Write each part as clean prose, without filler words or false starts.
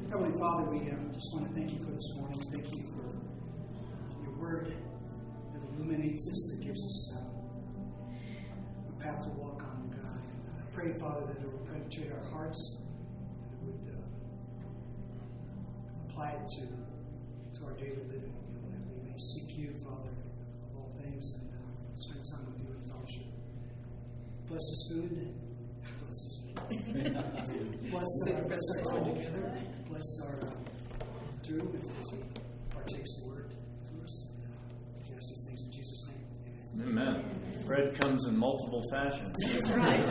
Heavenly Father, we just want to thank you for this morning. Thank you for your word that illuminates us, that gives us a path to walk on, God. I pray, Father, that it will penetrate our hearts, that it would apply it to our daily living, that we may seek you, Father, of all things, and spend time with you in fellowship. Bless this food. Bless this food. Bless our time together. Bless our Drew as he partakes the word to us. We ask these things in Jesus' name. Amen. Bread comes in multiple fashions. That's right.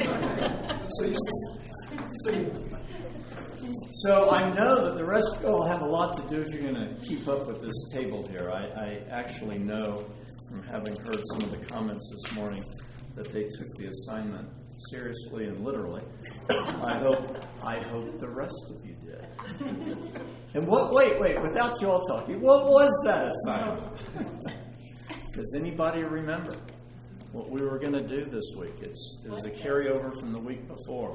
So I know that the rest of you will have a lot to do if you're going to keep up with this table here. I actually know from having heard some of the comments this morning that they took the assignment seriously and literally. I hope the rest of you did. And wait, without you all talking, what was that assignment? Does anybody remember what we were going to do this week? It was a carryover from the week before.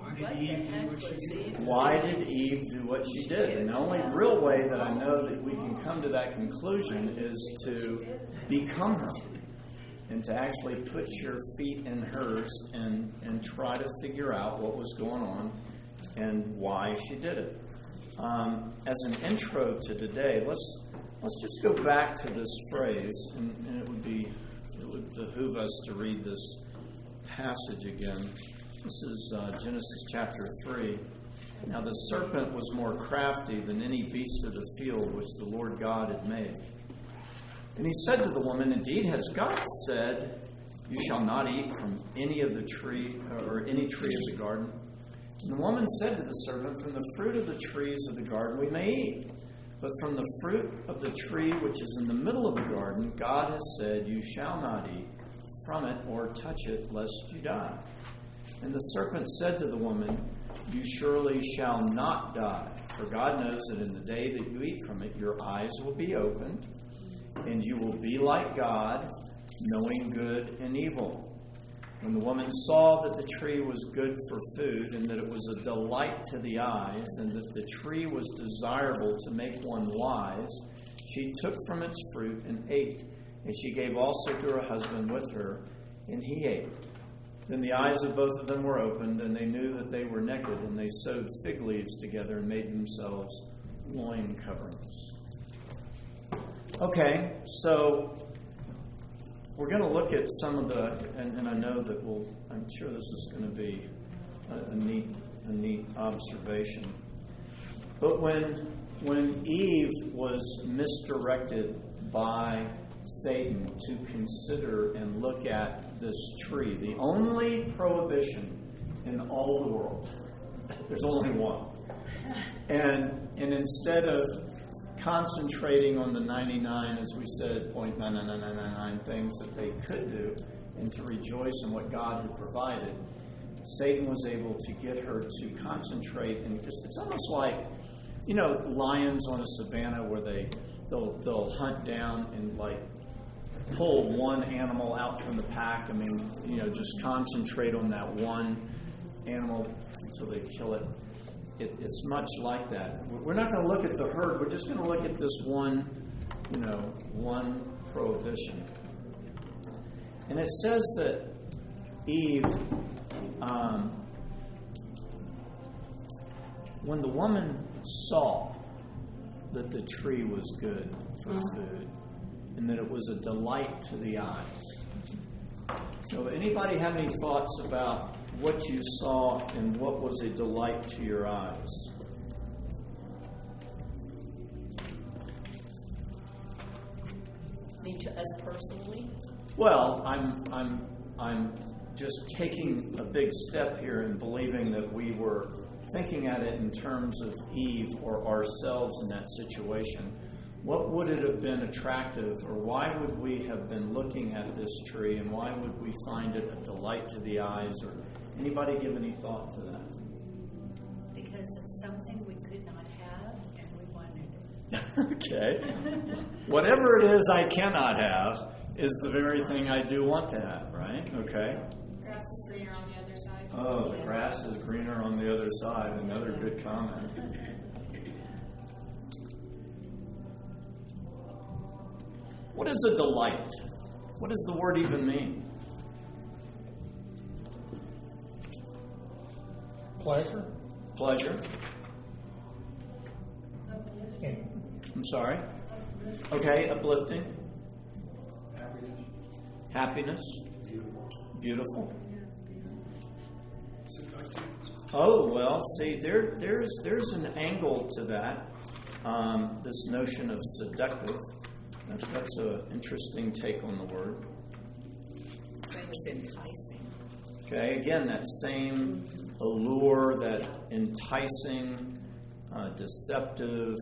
Why did Eve do what she did? And the only real way that I know that we can come to that conclusion is to become her. And to actually put your feet in hers and try to figure out what was going on and why she did it. As an intro to today, let's just go back to this phrase, and it would behoove us to read this passage again. This is Genesis chapter 3. Now the serpent was more crafty than any beast of the field which the Lord God had made. And he said to the woman, "Indeed, has God said, you shall not eat from any of the tree or any tree of the garden?" And the woman said to the serpent, "From the fruit of the trees of the garden we may eat. But from the fruit of the tree which is in the middle of the garden, God has said, you shall not eat from it or touch it, lest you die." And the serpent said to the woman, "You surely shall not die. For God knows that in the day that you eat from it, your eyes will be opened, and you will be like God, knowing good and evil." When the woman saw that the tree was good for food, and that it was a delight to the eyes, and that the tree was desirable to make one wise, she took from its fruit and ate. And she gave also to her husband with her, and he ate. Then the eyes of both of them were opened, and they knew that they were naked, and they sewed fig leaves together and made themselves loin coverings. Okay, so we're going to look at some of the, and I know that I'm sure this is going to be a neat observation. But when Eve was misdirected by Satan to consider and look at this tree, the only prohibition in all the world, there's only one. And instead of concentrating on the 99, as we said, 0.99999 things that they could do, and to rejoice in what God had provided, Satan was able to get her to concentrate. And it's almost like, lions on a savanna where they'll hunt down and pull one animal out from the pack. I mean, just concentrate on that one animal until they kill it. It's much like that. We're not going to look at the herd. We're just going to look at this one prohibition. And it says that Eve, when the woman saw that the tree was good for food and that it was a delight to the eyes. So anybody have any thoughts about what you saw and what was a delight to your eyes? To us personally? Well, I'm just taking a big step here and believing that we were thinking at it in terms of Eve or ourselves in that situation. What would it have been attractive, or why would we have been looking at this tree, and why would we find it a delight to the eyes? Or anybody give any thought to that? Because it's something we could not have, and we wanted it. Okay. Whatever it is I cannot have is the very thing I do want to have, right? Okay. Grass is greener on the other side. Oh, the grass is greener on the other side. Another good comment. What is a delight? What does the word even mean? Pleasure. Pleasure. I'm sorry. Okay, uplifting. Happiness. Beautiful. Oh, well, see, there's an angle to that. This notion of seductive. That's an interesting take on the word. Same as enticing. Okay, again, that same allure, that enticing, deceptive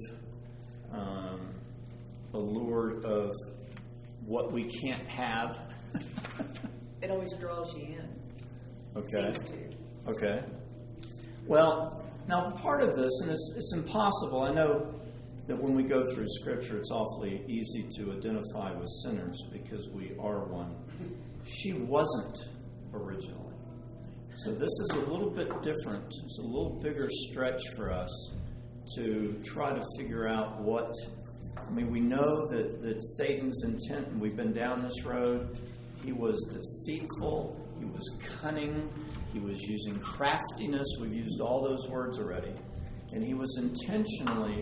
allure of what we can't have. It always draws you in. Okay. Seems to. Okay. Well, now part of this, and it's impossible. I know that when we go through Scripture, it's awfully easy to identify with sinners because we are one. She wasn't originally. So this is a little bit different. It's a little bigger stretch for us to try to figure out what... I mean, we know that Satan's intent, and we've been down this road, he was deceitful, he was cunning, he was using craftiness. We've used all those words already. And he was intentionally,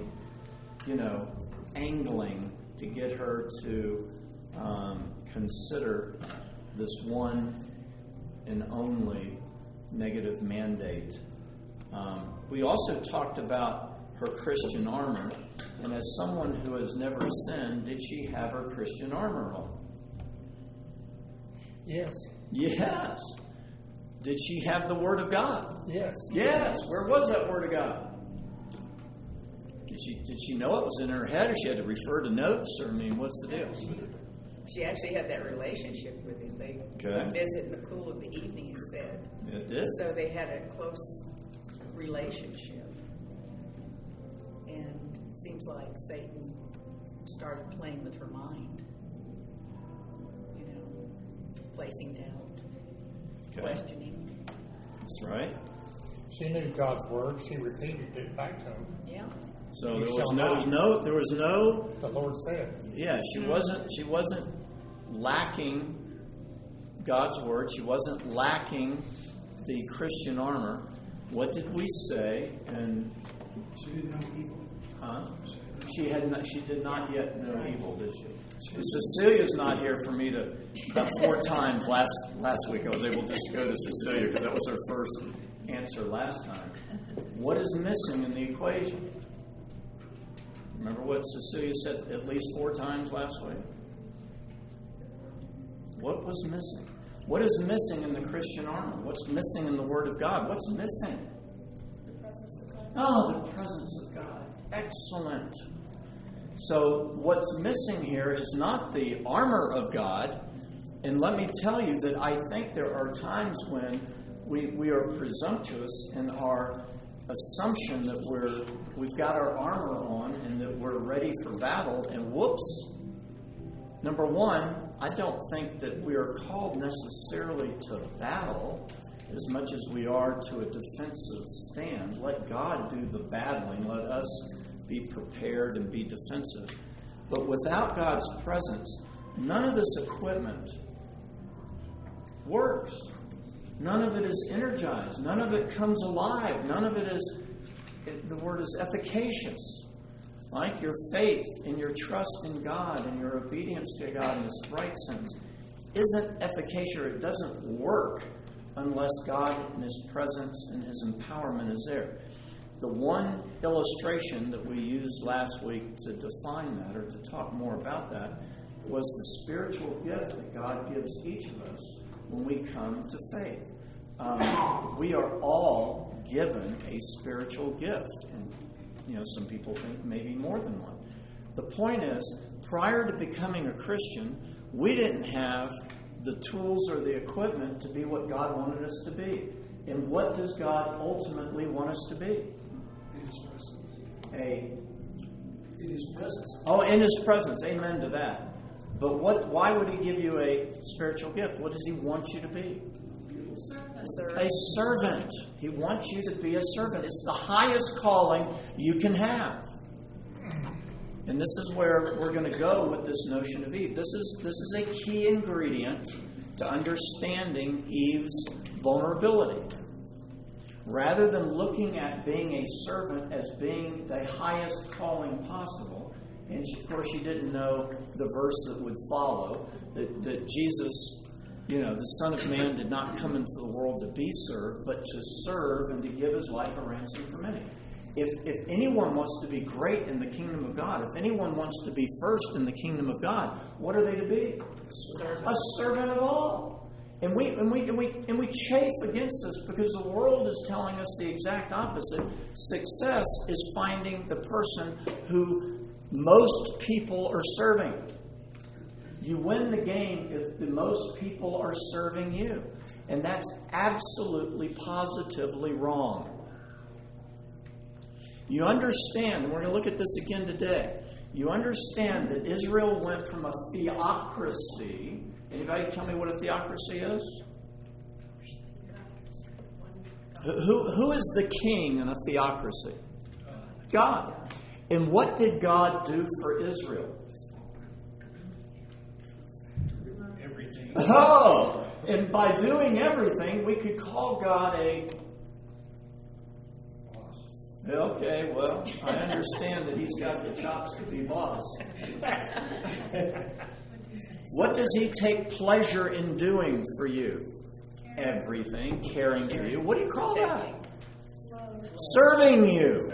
angling to get her to consider this one and only negative mandate. We also talked about her Christian armor, and as someone who has never sinned, did she have her Christian armor on? Yes. Yes. Did she have the Word of God? Yes. Yes. Where was that Word of God? Did she know it was in her head, or she had to refer to notes? Or what's the deal? She actually had that relationship with him. They would visit in the cool of the evening instead. It did. So they had a close relationship. And it seems like Satan started playing with her mind. Placing doubt, questioning. That's right. She knew God's word. She repeated it back to him. Yeah. So there was no. The Lord said. Yeah, she wasn't lacking God's word. She wasn't lacking the Christian armor. What did we say? And she didn't know evil. Huh? She did not yet know evil, did she? Cecilia's not here for me to. About 4 times last week I was able to just go to Cecilia because that was her first answer last time. What is missing in the equation? Remember what Cecilia said at least 4 times last week? What was missing? What is missing in the Christian armor? What's missing in the Word of God? What's missing? The presence of God. Oh, the presence of God. Excellent. So what's missing here is not the armor of God. And let me tell you that I think there are times when we are presumptuous in our assumption that we've got our armor on and that we're ready for battle, and whoops. Number one, I don't think that we are called necessarily to battle as much as we are to a defensive stand. Let God do the battling. Let us be prepared and be defensive. But without God's presence, none of this equipment works. None of it is energized. None of it comes alive. None of it is, the word is efficacious. Like your faith and your trust in God and your obedience to God in this right sense isn't efficacious, or it doesn't work unless God and His presence and His empowerment is there. The one illustration that we used last week to define that, or to talk more about that, was the spiritual gift that God gives each of us when we come to faith. We are all given a spiritual gift. And, some people think maybe more than one. The point is, prior to becoming a Christian, we didn't have the tools or the equipment to be what God wanted us to be. And what does God ultimately want us to be? In His presence. In His presence. Oh, in His presence. Amen to that. But why would He give you a spiritual gift? What does He want you to be? A servant. He wants you to be a servant. It's the highest calling you can have. And this is where we're going to go with this notion of Eve. This is a key ingredient to understanding Eve's vulnerability. Rather than looking at being a servant as being the highest calling possible, and of course she didn't know the verse that would follow, that Jesus, the Son of Man, did not come into the world to be served, but to serve and to give his life a ransom for many. If anyone wants to be great in the kingdom of God, if anyone wants to be first in the kingdom of God, what are they to be? A servant of all. And we chafe against this because the world is telling us the exact opposite. Success is finding the person who most people are serving. You win the game if the most people are serving you. And that's absolutely, positively wrong. You understand, and we're going to look at this again today, you understand that Israel went from a theocracy. Anybody tell me what a theocracy is? Who is the king in a theocracy? God. And what did God do for Israel? Everything. Oh! And by doing everything, we could call God a... Okay, well, I understand that he's got the chops to be boss. What does he take pleasure in doing for you? Everything, caring for you. What do you call that? Serving you.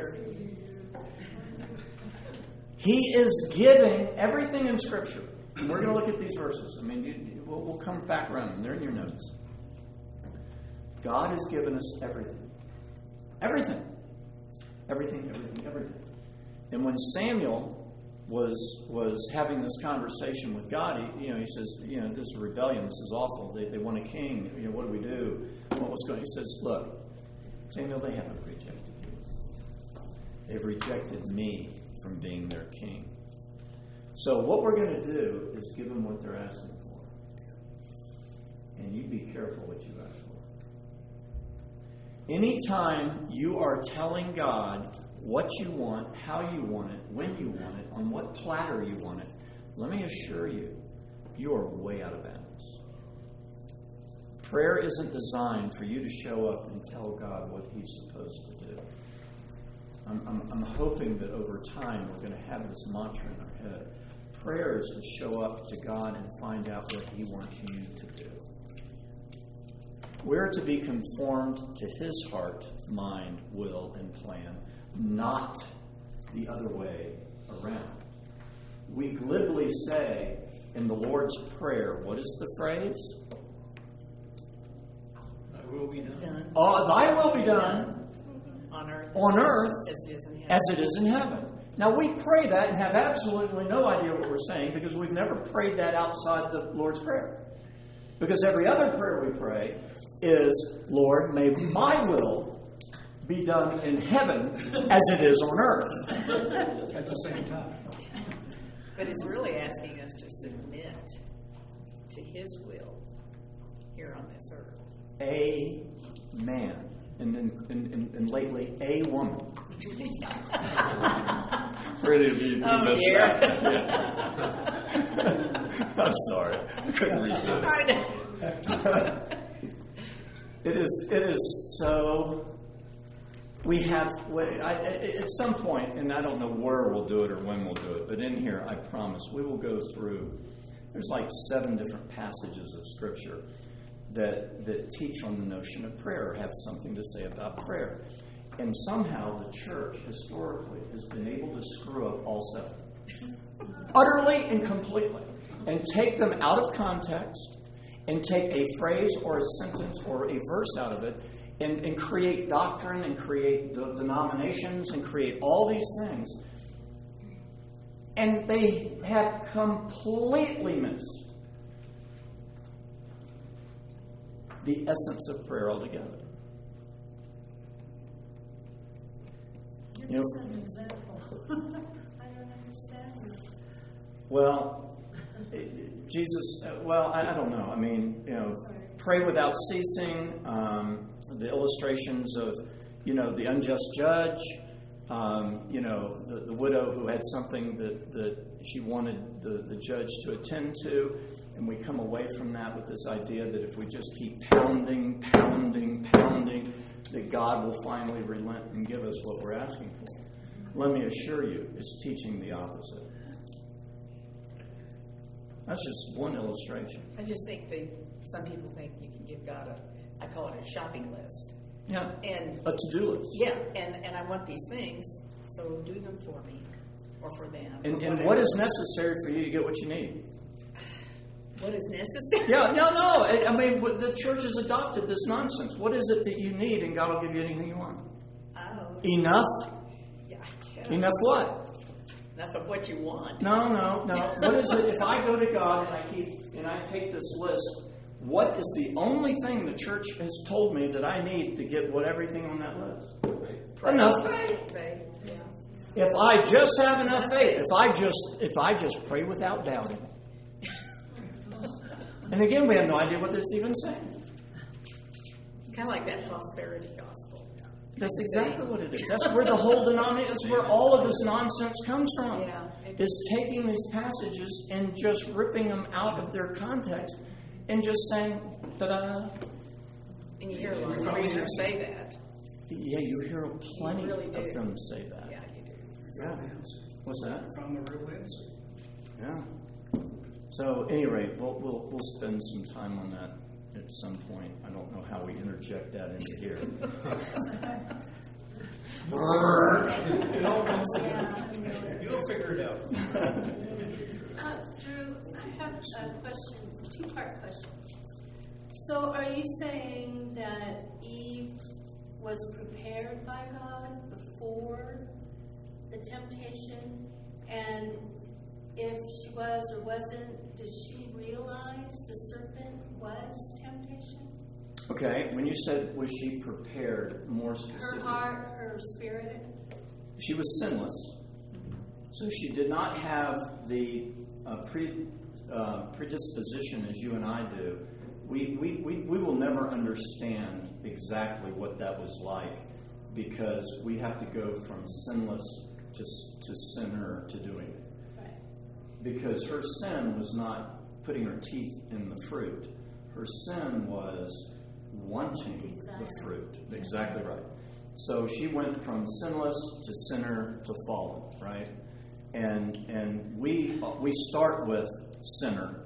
He is giving everything in Scripture. And we're going to look at these verses. I mean, we'll come back around them. They're in your notes. God has given us everything. Everything. Everything. And when Samuel was having this conversation with God, he says, this is rebellion, this is awful. They want a king. What do we do? What's going on? He says, look, Samuel, they haven't rejected you. They've rejected me from being their king. So what we're going to do is give them what they're asking for. And you be careful what you ask for. Anytime you are telling God what you want, how you want it, when you want it, on what platter you want it, let me assure you, you are way out of bounds. Prayer isn't designed for you to show up and tell God what He's supposed to do. I'm hoping that over time we're going to have this mantra in our head. Prayer is to show up to God and find out what He wants you to do. We're to be conformed to His heart, mind, will, and plan, not the other way around. We glibly say in the Lord's Prayer, what is the phrase? Thy will be done. Thy will be done on earth as it is in heaven. as it is in heaven. Now we pray that and have absolutely no idea what we're saying because we've never prayed that outside the Lord's Prayer. Because every other prayer we pray is, Lord, may my will be done in heaven as it is on earth. At the same time. But it's really asking us to submit to His will here on this earth. A man, and lately, a woman. Ready to be messed up. Yeah. I'm sorry. I couldn't resist. I know. It is so. We have, at some point, and I don't know where we'll do it or when we'll do it, but in here, I promise, we will go through, there's like 7 different passages of Scripture that teach on the notion of prayer, or have something to say about prayer. And somehow the church, historically, has been able to screw up all 7. Utterly and completely. And take them out of context, and take a phrase or a sentence or a verse out of it, and create doctrine, and create the denominations, and create all these things. And they have completely missed the essence of prayer altogether. Give us an example. I don't understand. Well, Jesus, I don't know. I mean, pray without ceasing, the illustrations of, the unjust judge, the widow who had something that she wanted the judge to attend to, and we come away from that with this idea that if we just keep pounding, that God will finally relent and give us what we're asking for. Let me assure you, it's teaching the opposite. That's just one illustration. I just think some people think you can give God I call it a shopping list. Yeah, And a to-do list. yeah, and I want these things, so do them for me or for them. And what is necessary for you to get what you need? What is necessary? Yeah, no. I mean, the church has adopted this nonsense. What is it that you need, and God will give you anything you want? Oh, Enough? yeah, I guess. Enough what? Enough of what you want. No. What is it? If I go to God and I take this list, what is the only thing the church has told me that I need to get everything on that list? Enough faith. Faith, yeah. If I just have enough faith, if I just pray without doubting. And again, we have no idea what this is even saying. It's kind of like that prosperity gospel. That's exactly what it is. That's where the whole denomination, that's where all of this nonsense comes from. Yeah. Is taking these passages and just ripping them out of their context and just saying, ta-da. And you hear a lot of preachers say that. Yeah, you hear plenty You really do. of them say that. Yeah, you do. Yeah. What's that? Found the real answer. Yeah. So, at any rate, we'll spend some time on that at some point. I don't know how we interject that into here. You'll figure it out. Drew, I have a question, two-part question. So are you saying that Eve was prepared by God before the temptation? And if she was or wasn't, did she realize the serpent was temptation? Okay, when you said, was she prepared, more Her specifically? heart, her spirit? She was sinless. So she did not have the predisposition as you and I do. We will never understand exactly what that was like because we have to go from sinless to sinner to doing it. Right. Because her sin was not putting her teeth in the fruit. Her sin was wanting the fruit. Exactly right. So she went from sinless to sinner to fallen, right? And we start with sinner.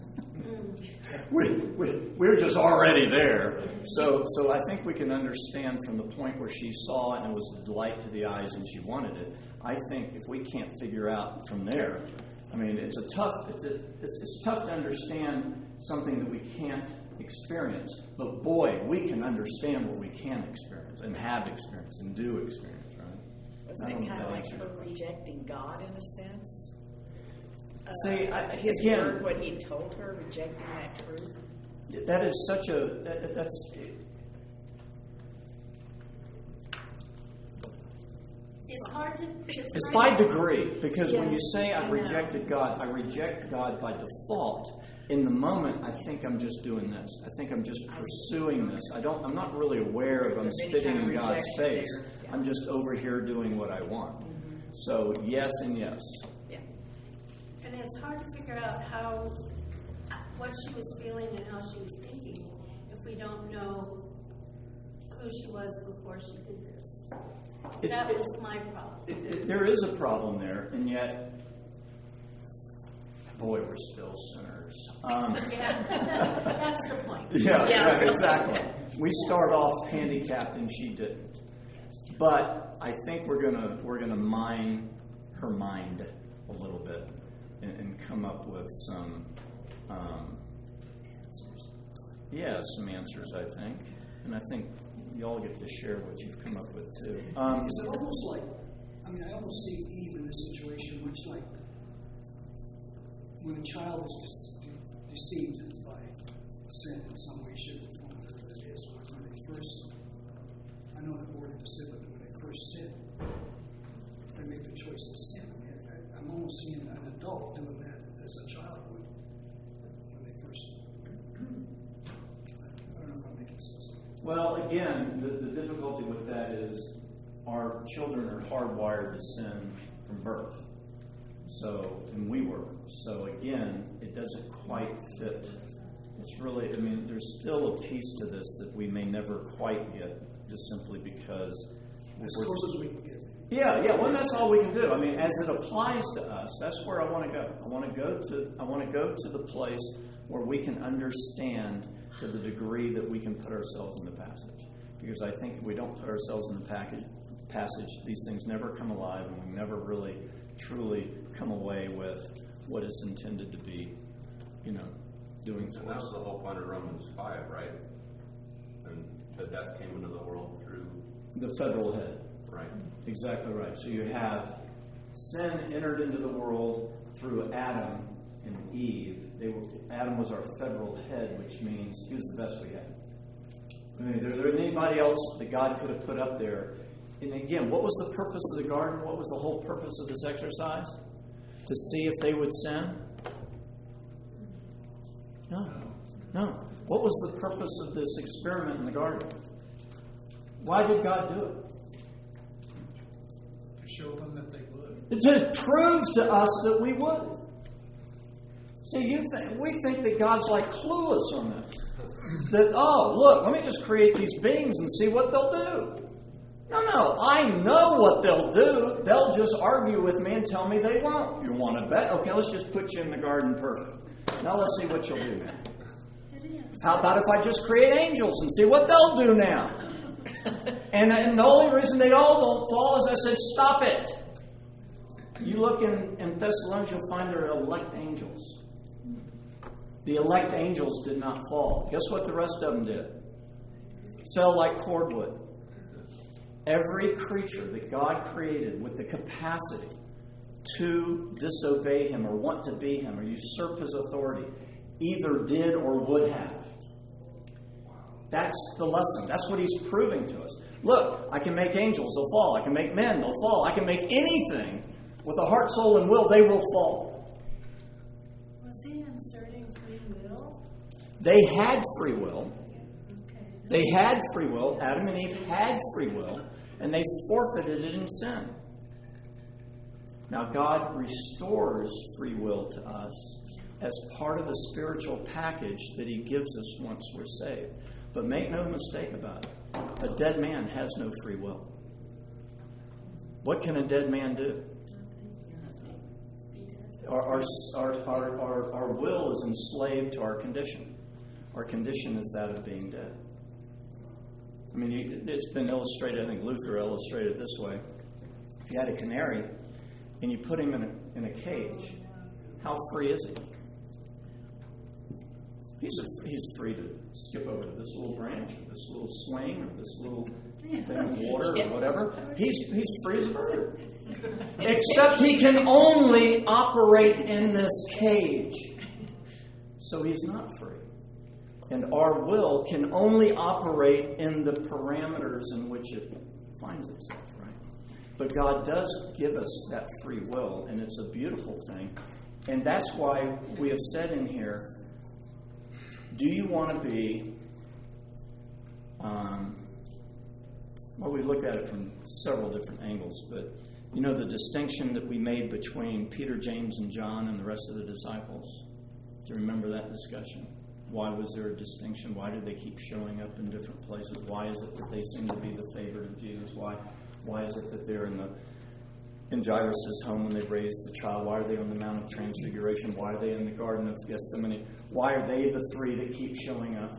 We're just already there. So I think we can understand from the point where she saw it and it was a delight to the eyes and she wanted it. I think if we can't figure out from there, I mean, it's tough to understand something that we can't experience. But boy, we can understand what we can experience and have experienced and do experience, right? Wasn't it kind of like her rejecting God in a sense? See, His again, word, what he told her, rejecting that truth. that is such a that's. It's hard to... It's by degree, because when Yeah, you say I've I know. rejected God, I reject God by default. In the moment, I think I'm just doing this. I think I'm just pursuing this. I'm not really aware of I'm There's any spitting kind of in God's rejection face. there. Yeah. I'm just over here doing what I want. Mm-hmm. So yes and yes. Yeah. And it's hard to figure out what she was feeling and how she was thinking if we don't know who she was before she did this. That was my problem. There is a problem there, and yet, boy, we're still sinners. Yeah, that's the point. Yeah, exactly. We start off handicapped, and she didn't. But I think we're gonna mine her mind a little bit and come up with some some answers. I think, and I think y'all get to share what you've come up with too. Is it almost like, I almost see Eve in this situation much like when a child is deceived by sin in some way, shape, or form, whatever it is. When they first, I know the board had said, but when they first sin, they make the choice to sin. I'm almost seeing an adult doing that as a child would when they first. I don't know if I'm making sense. Well, again, the difficulty with that is our children are hardwired to sin from birth. So, and we were. So again, it doesn't quite fit. It's really, there's still a piece to this that we may never quite get, just simply because As close as we can get. Yeah, well, that's all we can do. As it applies to us, that's where I want to go. I want to go to the place where we can understand to the degree that we can put ourselves in the passage. Because I think if we don't put ourselves in the passage, these things never come alive, and we never really, truly come away with what it's intended to be, doing for us. And that was the whole point of Romans 5, right? And that death came into the world through the federal head. Right. Exactly right. So you have sin entered into the world through Adam and Eve. Adam was our federal head, which means he was the best we had. There isn't anybody else that God could have put up there. And again, what was the purpose of the garden? What was the whole purpose of this exercise? To see if they would sin? No. What was the purpose of this experiment in the garden? Why did God do it? To show them that they would. To prove to us that we would. See, we think that God's like clueless on this. That, look, let me just create these beings and see what they'll do. No, I know what they'll do. They'll just argue with me and tell me they won't. You want to bet? Okay, let's just put you in the garden perfect. Now let's see what you'll do now. How about if I just create angels and see what they'll do now? And the only reason they all don't fall is I said, stop it. You look in Thessalonians, you'll find there are elect angels. The elect angels did not fall. Guess what the rest of them did? Fell like cordwood. Every creature that God created with the capacity to disobey Him or want to be Him or usurp His authority either did or would have. That's the lesson. That's what He's proving to us. Look, I can make angels, they'll fall. I can make men, they'll fall. I can make anything with a heart, soul, and will, they will fall. Was he inserting free will? They had free will. Okay. They had free will. Adam and Eve had free will. And they forfeited it in sin. Now, God restores free will to us as part of a spiritual package that He gives us once we're saved. But make no mistake about it. A dead man has no free will. What can a dead man do? Our will is enslaved to our condition. Our condition is that of being dead. It's been illustrated, I think Luther illustrated it this way. If you had a canary and you put him in a cage, how free is he? He's free to skip over to this little branch, or this little swing, or this little thing of water, or whatever. He's free as a bird. Except he can only operate in this cage. So he's not free. And our will can only operate in the parameters in which it finds itself, right? But God does give us that free will, and it's a beautiful thing. And that's why we have said in here, do you want to be, we look at it from several different angles, but the distinction that we made between Peter, James, and John and the rest of the disciples? Do you remember that discussion? Why was there a distinction? Why did they keep showing up in different places? Why is it that they seem to be the favorite of Jesus? Why is it that they're in Jairus' home when they raised the child? Why are they on the Mount of Transfiguration? Why are they in the Garden of Gethsemane? Why are they the three that keep showing up?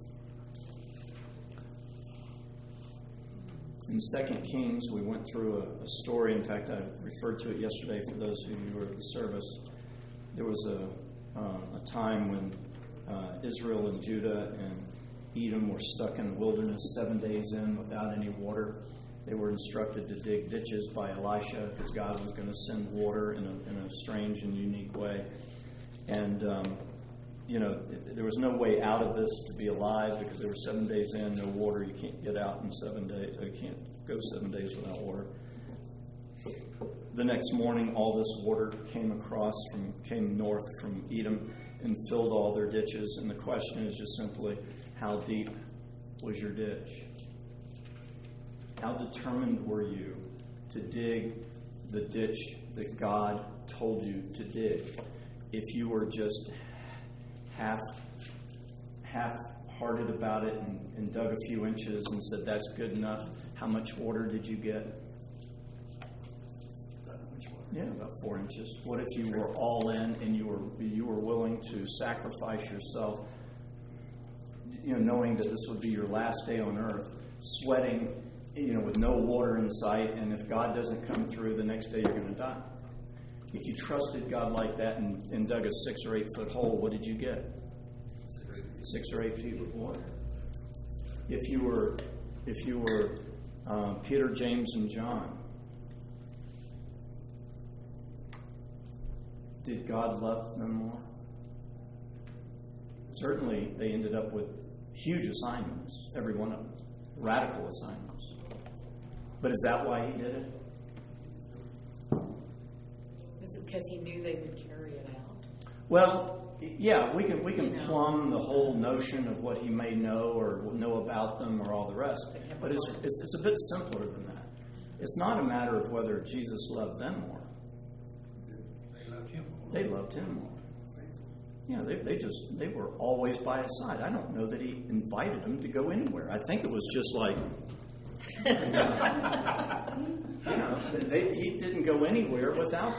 In 2 Kings, we went through a story. In fact, I referred to it yesterday for those of you who were at the service. There was a time when Israel and Judah and Edom were stuck in the wilderness 7 days in without any water. They were instructed to dig ditches by Elisha because God was going to send water in a strange and unique way. And, there was no way out of this to be alive because they were 7 days in, no water. You can't get out in 7 days. You can't go 7 days without water. The next morning, all this water came north from Edom and filled all their ditches. And the question is just simply, how deep was your ditch? How determined were you to dig the ditch that God told you to dig? If you were just half-hearted about it and dug a few inches and said that's good enough, how much water did you get? Yeah, about 4 inches. What if you were all in and you were willing to sacrifice yourself, knowing that this would be your last day on earth, sweating, with no water in sight, and if God doesn't come through, the next day you're going to die. If you trusted God like that and dug a 6 or 8 foot hole, what did you get? 6 or 8 feet of water. If you were Peter, James, and John, did God love them more? Certainly, they ended up with huge assignments, every one of them, radical assignments. But is that why he did it? Is it because he knew they would carry it out? Well, yeah, we can plumb the whole notion of what he may know or know about them or all the rest. But it's a bit simpler than that. It's not a matter of whether Jesus loved them more. They loved him more. They were always by his side. I don't know that he invited them to go anywhere. I think it was just like, he didn't go anywhere without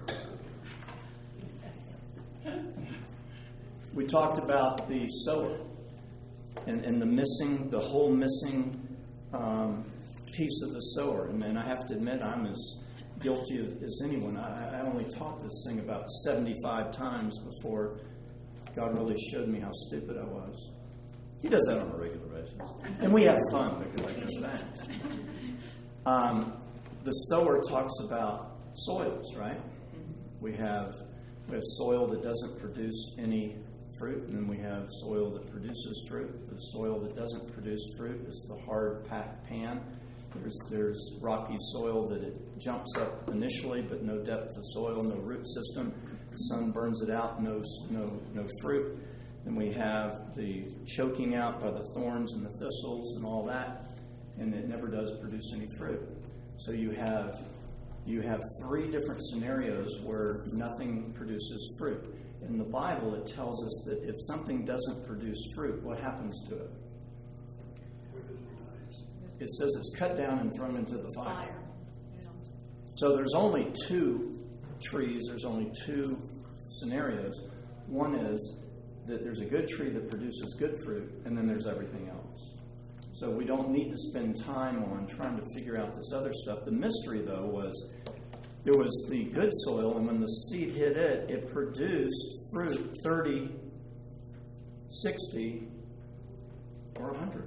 them. We talked about the sower and the whole missing piece of the sower. And then I have to admit, I'm as guilty as anyone. I only taught this thing about 75 times before God really showed me how stupid I was. He does that on a regular basis. And we have fun because I do that. The sower talks about soils, right? We have soil that doesn't produce any fruit, and then we have soil that produces fruit. The soil that doesn't produce fruit is the hard, packed pan. There's rocky soil that it jumps up initially, but no depth of soil, no root system. The sun burns it out, no fruit. Then we have the choking out by the thorns and the thistles and all that, and it never does produce any fruit. So you have 3 different scenarios where nothing produces fruit. In the Bible, it tells us that if something doesn't produce fruit, what happens to it? It says it's cut down and thrown into the fire. So there's only 2 trees, there's only 2 scenarios. One is that there's a good tree that produces good fruit, and then there's everything else. So we don't need to spend time on trying to figure out this other stuff. The mystery, though, was there was the good soil, and when the seed hit it, it produced fruit 30, 60, or 100.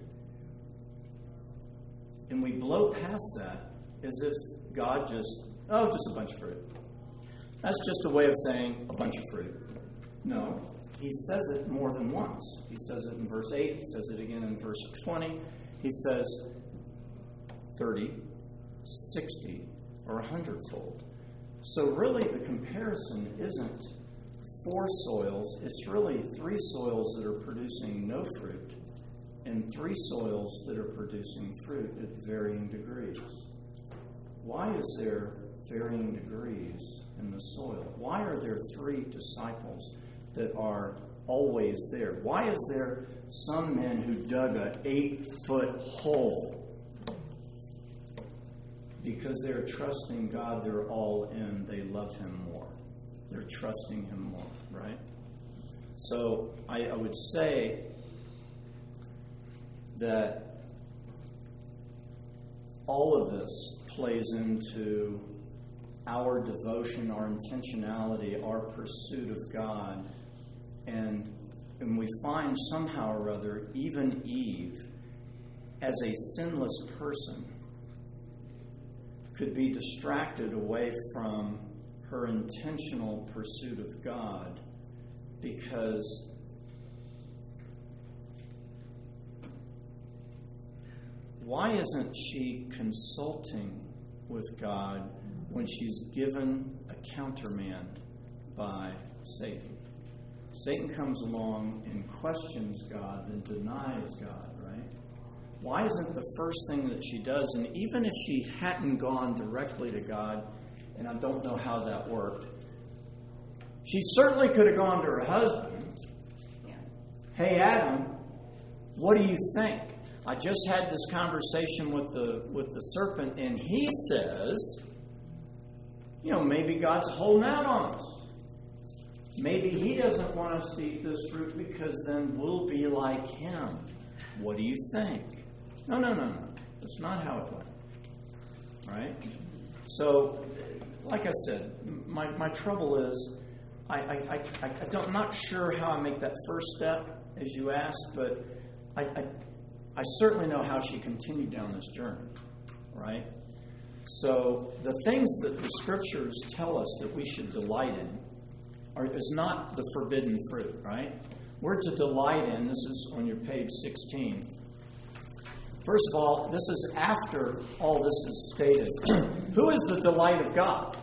And we blow past that as if God just a bunch of fruit. That's just a way of saying a bunch of fruit. No, he says it more than once. He says it in verse 8. He says it again in verse 20. He says 30, 60, or 100-fold. So really the comparison isn't 4 soils. It's really 3 soils that are producing no fruit and 3 soils that are producing fruit at varying degrees. Why is there varying degrees in the soil? Why are there 3 disciples that are always there? Why is there some men who dug an 8-foot hole? Because they're trusting God, they're all in, they love him more. They're trusting him more, right? So I would say that all of this plays into our devotion, our intentionality, our pursuit of God. And we find somehow or other, even Eve, as a sinless person, could be distracted away from her intentional pursuit of God because why isn't she consulting with God when she's given a countermand by Satan? Satan comes along and questions God and denies God, right? why isn't the first thing that she does, and even if she hadn't gone directly to God, and I don't know how that worked, she certainly could have gone to her husband. Yeah. Hey, Adam, what do you think? I just had this conversation with the serpent, and he says, maybe God's holding out on us. Maybe He doesn't want us to eat this fruit because then we'll be like Him. What do you think? No. That's not how it went. Right? So, like I said, my trouble is, I'm not sure how I make that first step, as you asked, but I certainly know how she continued down this journey. Right? So, the things that the Scriptures tell us that we should delight in is not the forbidden fruit, right? We're to delight in, this is on your page 16. First of all, this is after all this is stated. Who is the delight of God?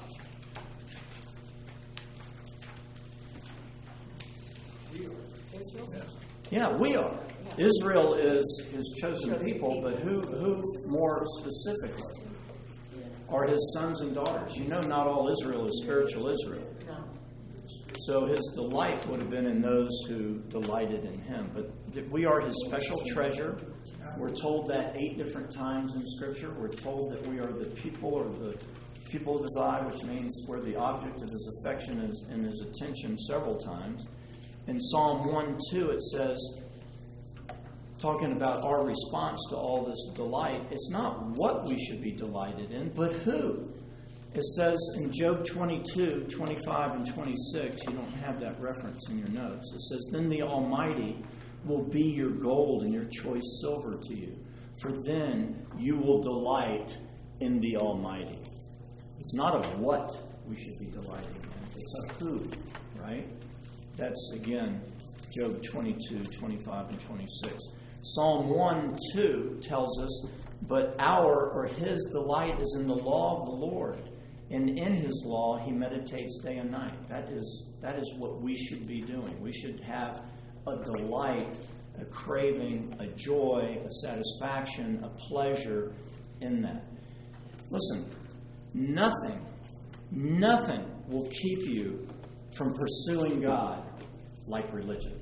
Yeah, we are. Israel is His chosen people, but who more specifically are His sons and daughters? Not all Israel is spiritual Israel. No. So His delight would have been in those who delighted in Him. But we are His special treasure. We're told that 8 different times in Scripture. We're told that we are the people or the people of His eye, which means we're the object of His affection and His attention several times. In Psalm 1:2 it says, talking about our response to all this delight, it's not what we should be delighted in, but who. It says in Job 22, 25 and 26, you don't have that reference in your notes. It says, then the Almighty will be your gold and your choice silver to you, for then you will delight in the Almighty. It's not a what we should be delighting in, it's a who, right? That's, again, Job 22, 25 and 26. Psalm 1:2 tells us, but His delight is in the law of the Lord, and in His law He meditates day and night. That is what we should be doing. We should have a delight, a craving, a joy, a satisfaction, a pleasure in that. Listen, nothing will keep you from pursuing God like religion.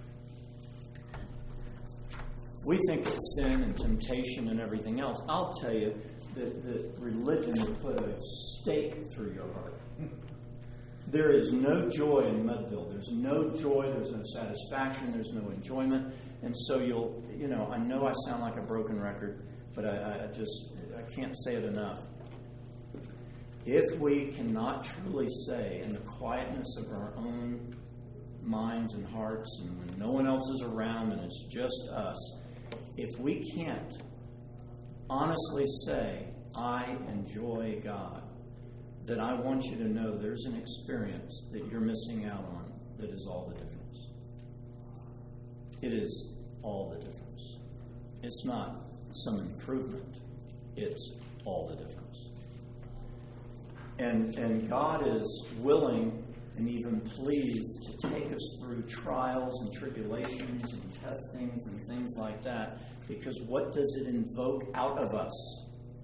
We think it's sin and temptation and everything else. I'll tell you that religion will put a stake through your heart. There is no joy in Mudville. There's no joy, there's no satisfaction, there's no enjoyment. And so I know I sound like a broken record, but I can't say it enough. If we cannot truly say in the quietness of our own minds and hearts, and when no one else is around and it's just us, if we can't honestly say, I enjoy God, then I want you to know there's an experience that you're missing out on that is all the difference. It is all the difference. It's not some improvement. It's all the difference. And God is willing and even pleased to take us through trials and tribulations and testings and things like that, because what does it invoke out of us?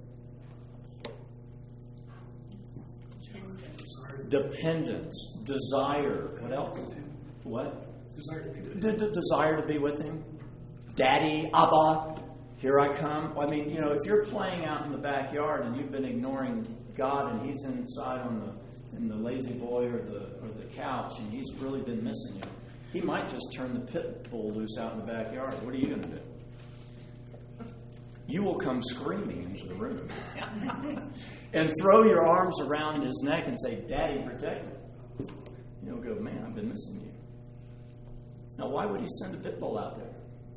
Dependence, desire. What else? What? Desire to be with Him. Daddy, Abba, here I come. I mean, if you're playing out in the backyard and you've been ignoring God and He's inside in the lazy boy or the couch and He's really been missing you, He might just turn the pit bull loose out in the backyard. What are you going to do? You will come screaming into the room and throw your arms around His neck and say, Daddy, protect me. You'll go, man, I've been missing you. Now, why would He send a pit bull out there?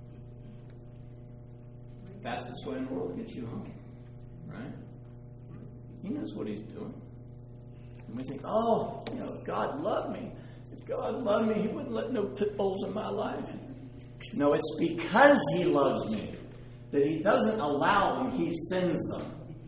Fastest way in the world to get you home, right? He knows what He's doing. And we think, if God loved me, He wouldn't let no pit bulls in my life. No, it's because He loves me that He doesn't allow them, He sends them.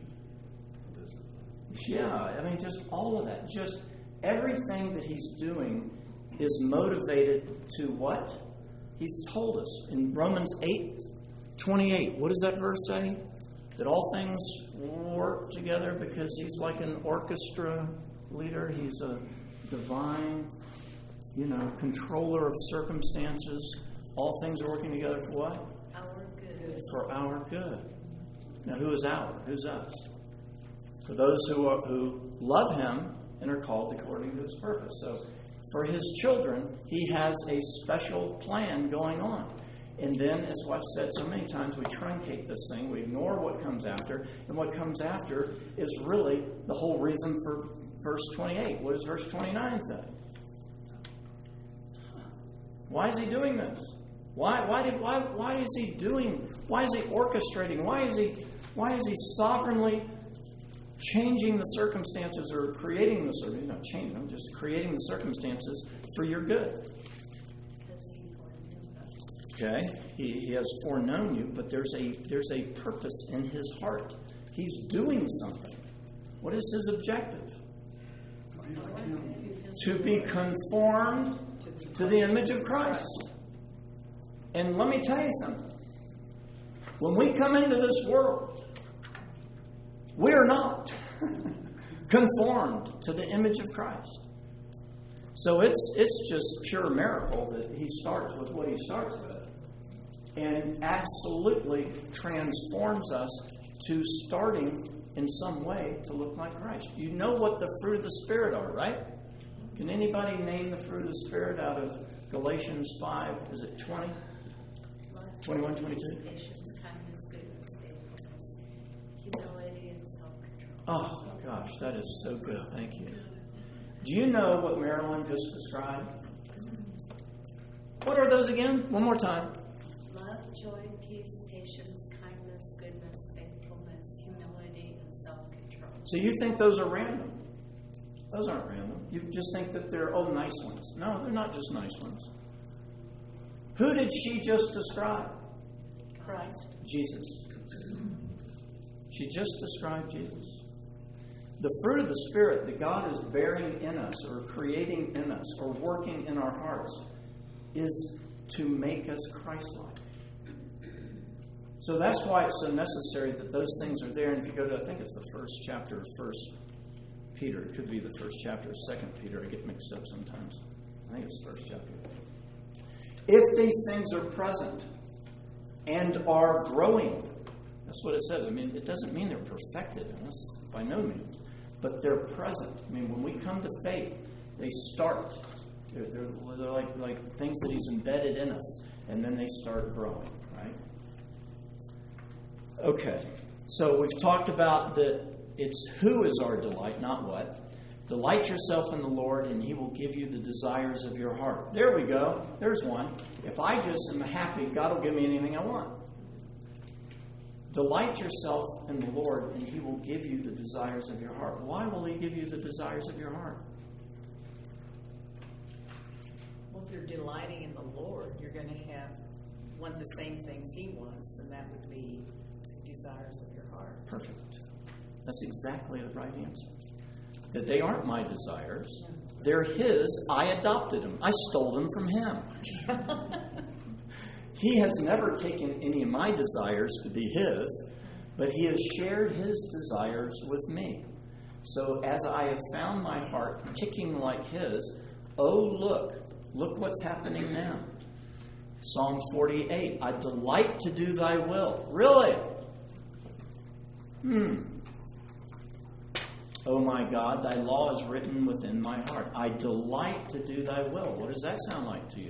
Yeah, just all of that. Just everything that He's doing is motivated to what? He's told us in Romans 8, 28. What does that verse say? That all things work together because He's like an orchestra leader. He's a divine, controller of circumstances. All things are working together for what? Our good. For our good. Now, who is our? Who's us? For those who love Him and are called according to His purpose. So, for His children, He has a special plan going on. And then, as I've said so many times, we truncate this thing. We ignore what comes after. And what comes after is really the whole reason for verse 28. What does verse 29 say? Why is He doing this? Why is He doing? Why is He orchestrating? Why is He sovereignly changing the circumstances or creating the circumstances? Not changing them, just creating the circumstances for your good. Because He foreknew us. Okay, he has foreknown you, but there's a purpose in His heart. He's doing something. What is His objective? To be conformed to the image of Christ. And let me tell you something. When we come into this world, we are not conformed to the image of Christ. So it's just pure miracle that He starts with what He starts with and absolutely transforms us to starting in some way to look like Christ. You know what the fruit of the Spirit are, right? Can anybody name the fruit of the Spirit out of Galatians 5? Is it 20? 21, 22? Patience, kindness, goodness, faithfulness, humility, and self-control. Oh, gosh, that is so good. Thank you. Do you know what Marilyn just described? What are those again? One more time. Love, joy, peace, patience, kindness, goodness, faithfulness, humility, and self-control. So you think those are random? Those aren't random. You just think that they're, nice ones. No, they're not just nice ones. Who did she just describe? Christ. Jesus. She just described Jesus. The fruit of the Spirit that God is bearing in us or creating in us or working in our hearts is to make us Christ-like. So that's why it's so necessary that those things are there. And if you go to, I think it's the first chapter of 1 Peter. It could be the first chapter of 2 Peter. I get mixed up sometimes. I think it's the first chapter. If these things are present and are growing, that's what it says. I mean, it doesn't mean they're perfected in us, by no means. But they're present. I mean, when we come to faith, they start. They're like things that He's embedded in us. And then they start growing, right? Okay. So we've talked about that it's who is our delight, not what. Delight yourself in the Lord, and He will give you the desires of your heart. There we go. There's one. If I just am happy, God will give me anything I want. Delight yourself in the Lord, and He will give you the desires of your heart. Why will He give you the desires of your heart? Well, if you're delighting in the Lord, you're going to want the same things He wants, and that would be desires of your heart. Perfect. That's exactly the right answer. That they aren't my desires. They're His. I adopted them. I stole them from Him. He has never taken any of my desires to be His, but He has shared His desires with me. So as I have found my heart ticking like His, look what's happening now. Psalm 48, I delight to do Thy will. Really? Oh my God, Thy law is written within my heart. I delight to do Thy will. What does that sound like to you?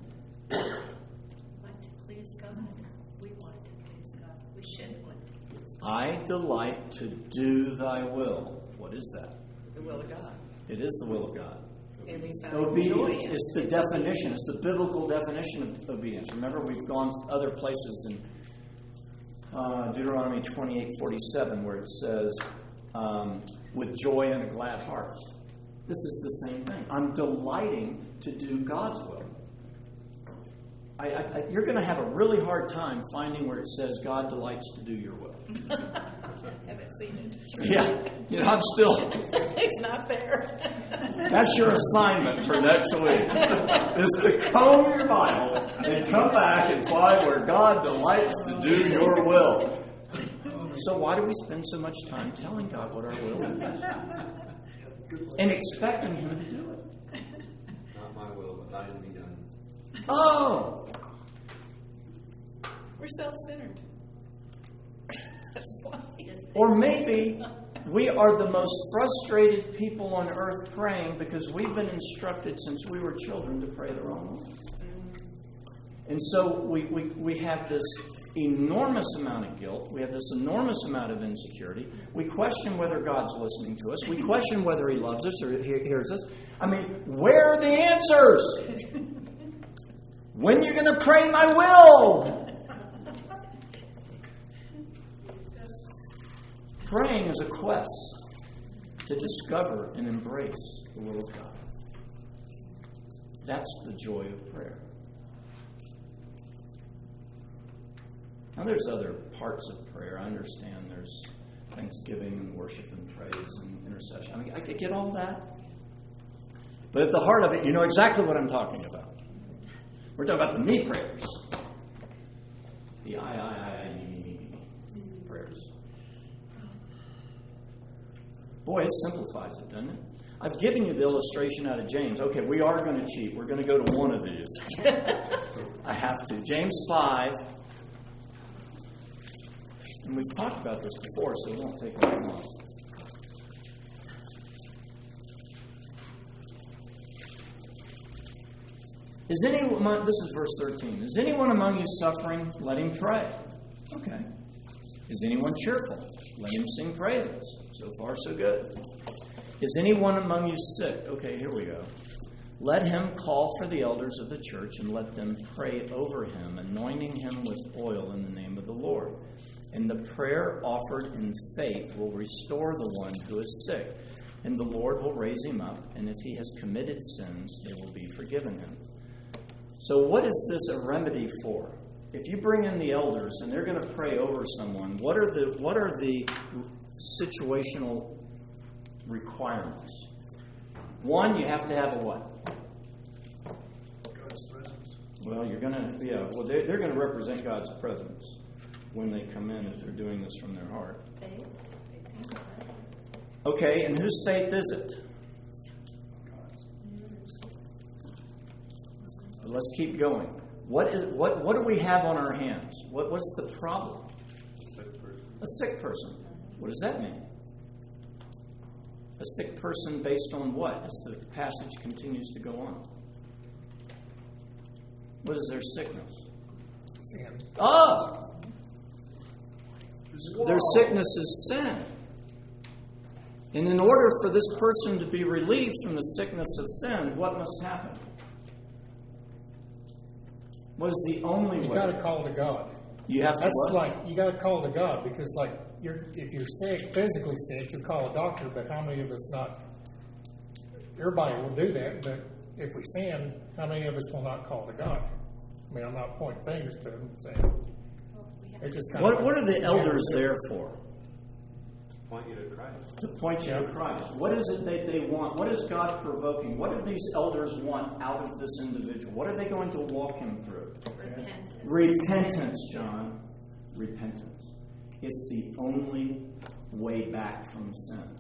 Want to please God. We want to please God. We should want to please God. I delight to do Thy will. What is that? The will of God. It is the will of God. And we found Obedience. joy in It's the it. definition. It's the biblical definition of obedience. Remember, we've gone other places in Deuteronomy 28:47 where it says, with joy and a glad heart. This is the same thing. I'm delighting to do God's will. You're going to have a really hard time finding where it says God delights to do your will. Haven't seen it. Yeah. You know, I'm still. It's not there. That's your assignment for next week. Is to comb your Bible and come back and find where God delights to do your will. So why do we spend so much time telling God what our will is? And expecting Him to do it? Not my will, but thine be done. Oh! We're self-centered. That's why. Or maybe we are the most frustrated people on earth praying because we've been instructed since we were children to pray the wrong way. And so we have this enormous amount of guilt. We have this enormous amount of insecurity. We question whether God's listening to us. We question whether He loves us or hears us. I mean, where are the answers? When are you going to pray my will? Praying is a quest to discover and embrace the will of God. That's the joy of prayer. Now, there's other parts of prayer. I understand there's thanksgiving and worship and praise and intercession. I mean, I get all that. But at the heart of it, you know exactly what I'm talking about. We're talking about the me prayers. The I, me prayers. Boy, it simplifies it, doesn't it? I've given you the illustration out of James. Okay, we are going to cheat. We're going to go to one of these. I have to. James 5. And we've talked about this before, so it won't take very long. This is verse 13. Is anyone among you suffering? Let him pray. Okay. Is anyone cheerful? Let him sing praises. So far, so good. Is anyone among you sick? Okay, here we go. Let him call for the elders of the church and let them pray over him, anointing him with oil in the name of the Lord. And the prayer offered in faith will restore the one who is sick, and the Lord will raise him up, and if he has committed sins, they will be forgiven him. So what is this a remedy for? If you bring in the elders and they're going to pray over someone, what are the situational requirements? One, you have to have a what? God's presence. Well, they're going to represent God's presence when they come in if they're doing this from their heart. Okay, and whose faith is it? Let's keep going. What do we have on our hands? What's the problem? A sick person. What does that mean? A sick person based on what? As the passage continues to go on. What is their sickness? Sin. Oh! Their sickness is sin. And in order for this person to be relieved from the sickness of sin, what must happen? What is the only way? You got to call to God. You have to That's what? like, you got to call to God because, like, if you're sick, physically sick, you call a doctor. But how many of us not? Everybody will do that. But if we sin, how many of us will not call to God? I mean, I'm not pointing fingers to them, saying it just kind of. What are the elders there for? Point you to Christ. To point you to Christ. What is it that they want? What is God provoking? What do these elders want out of this individual? What are they going to walk him through? Repentance. Repentance, John. Repentance. It's the only way back from sin.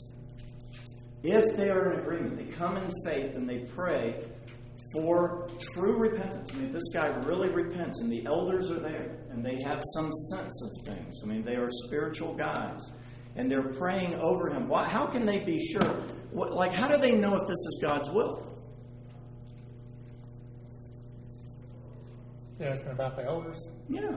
If they are in agreement, they come in faith and they pray for true repentance. I mean, this guy really repents and the elders are there and they have some sense of things. I mean, they are spiritual guys. And they're praying over him. How can they be sure? How do they know if this is God's will? You're asking about the elders? Yeah.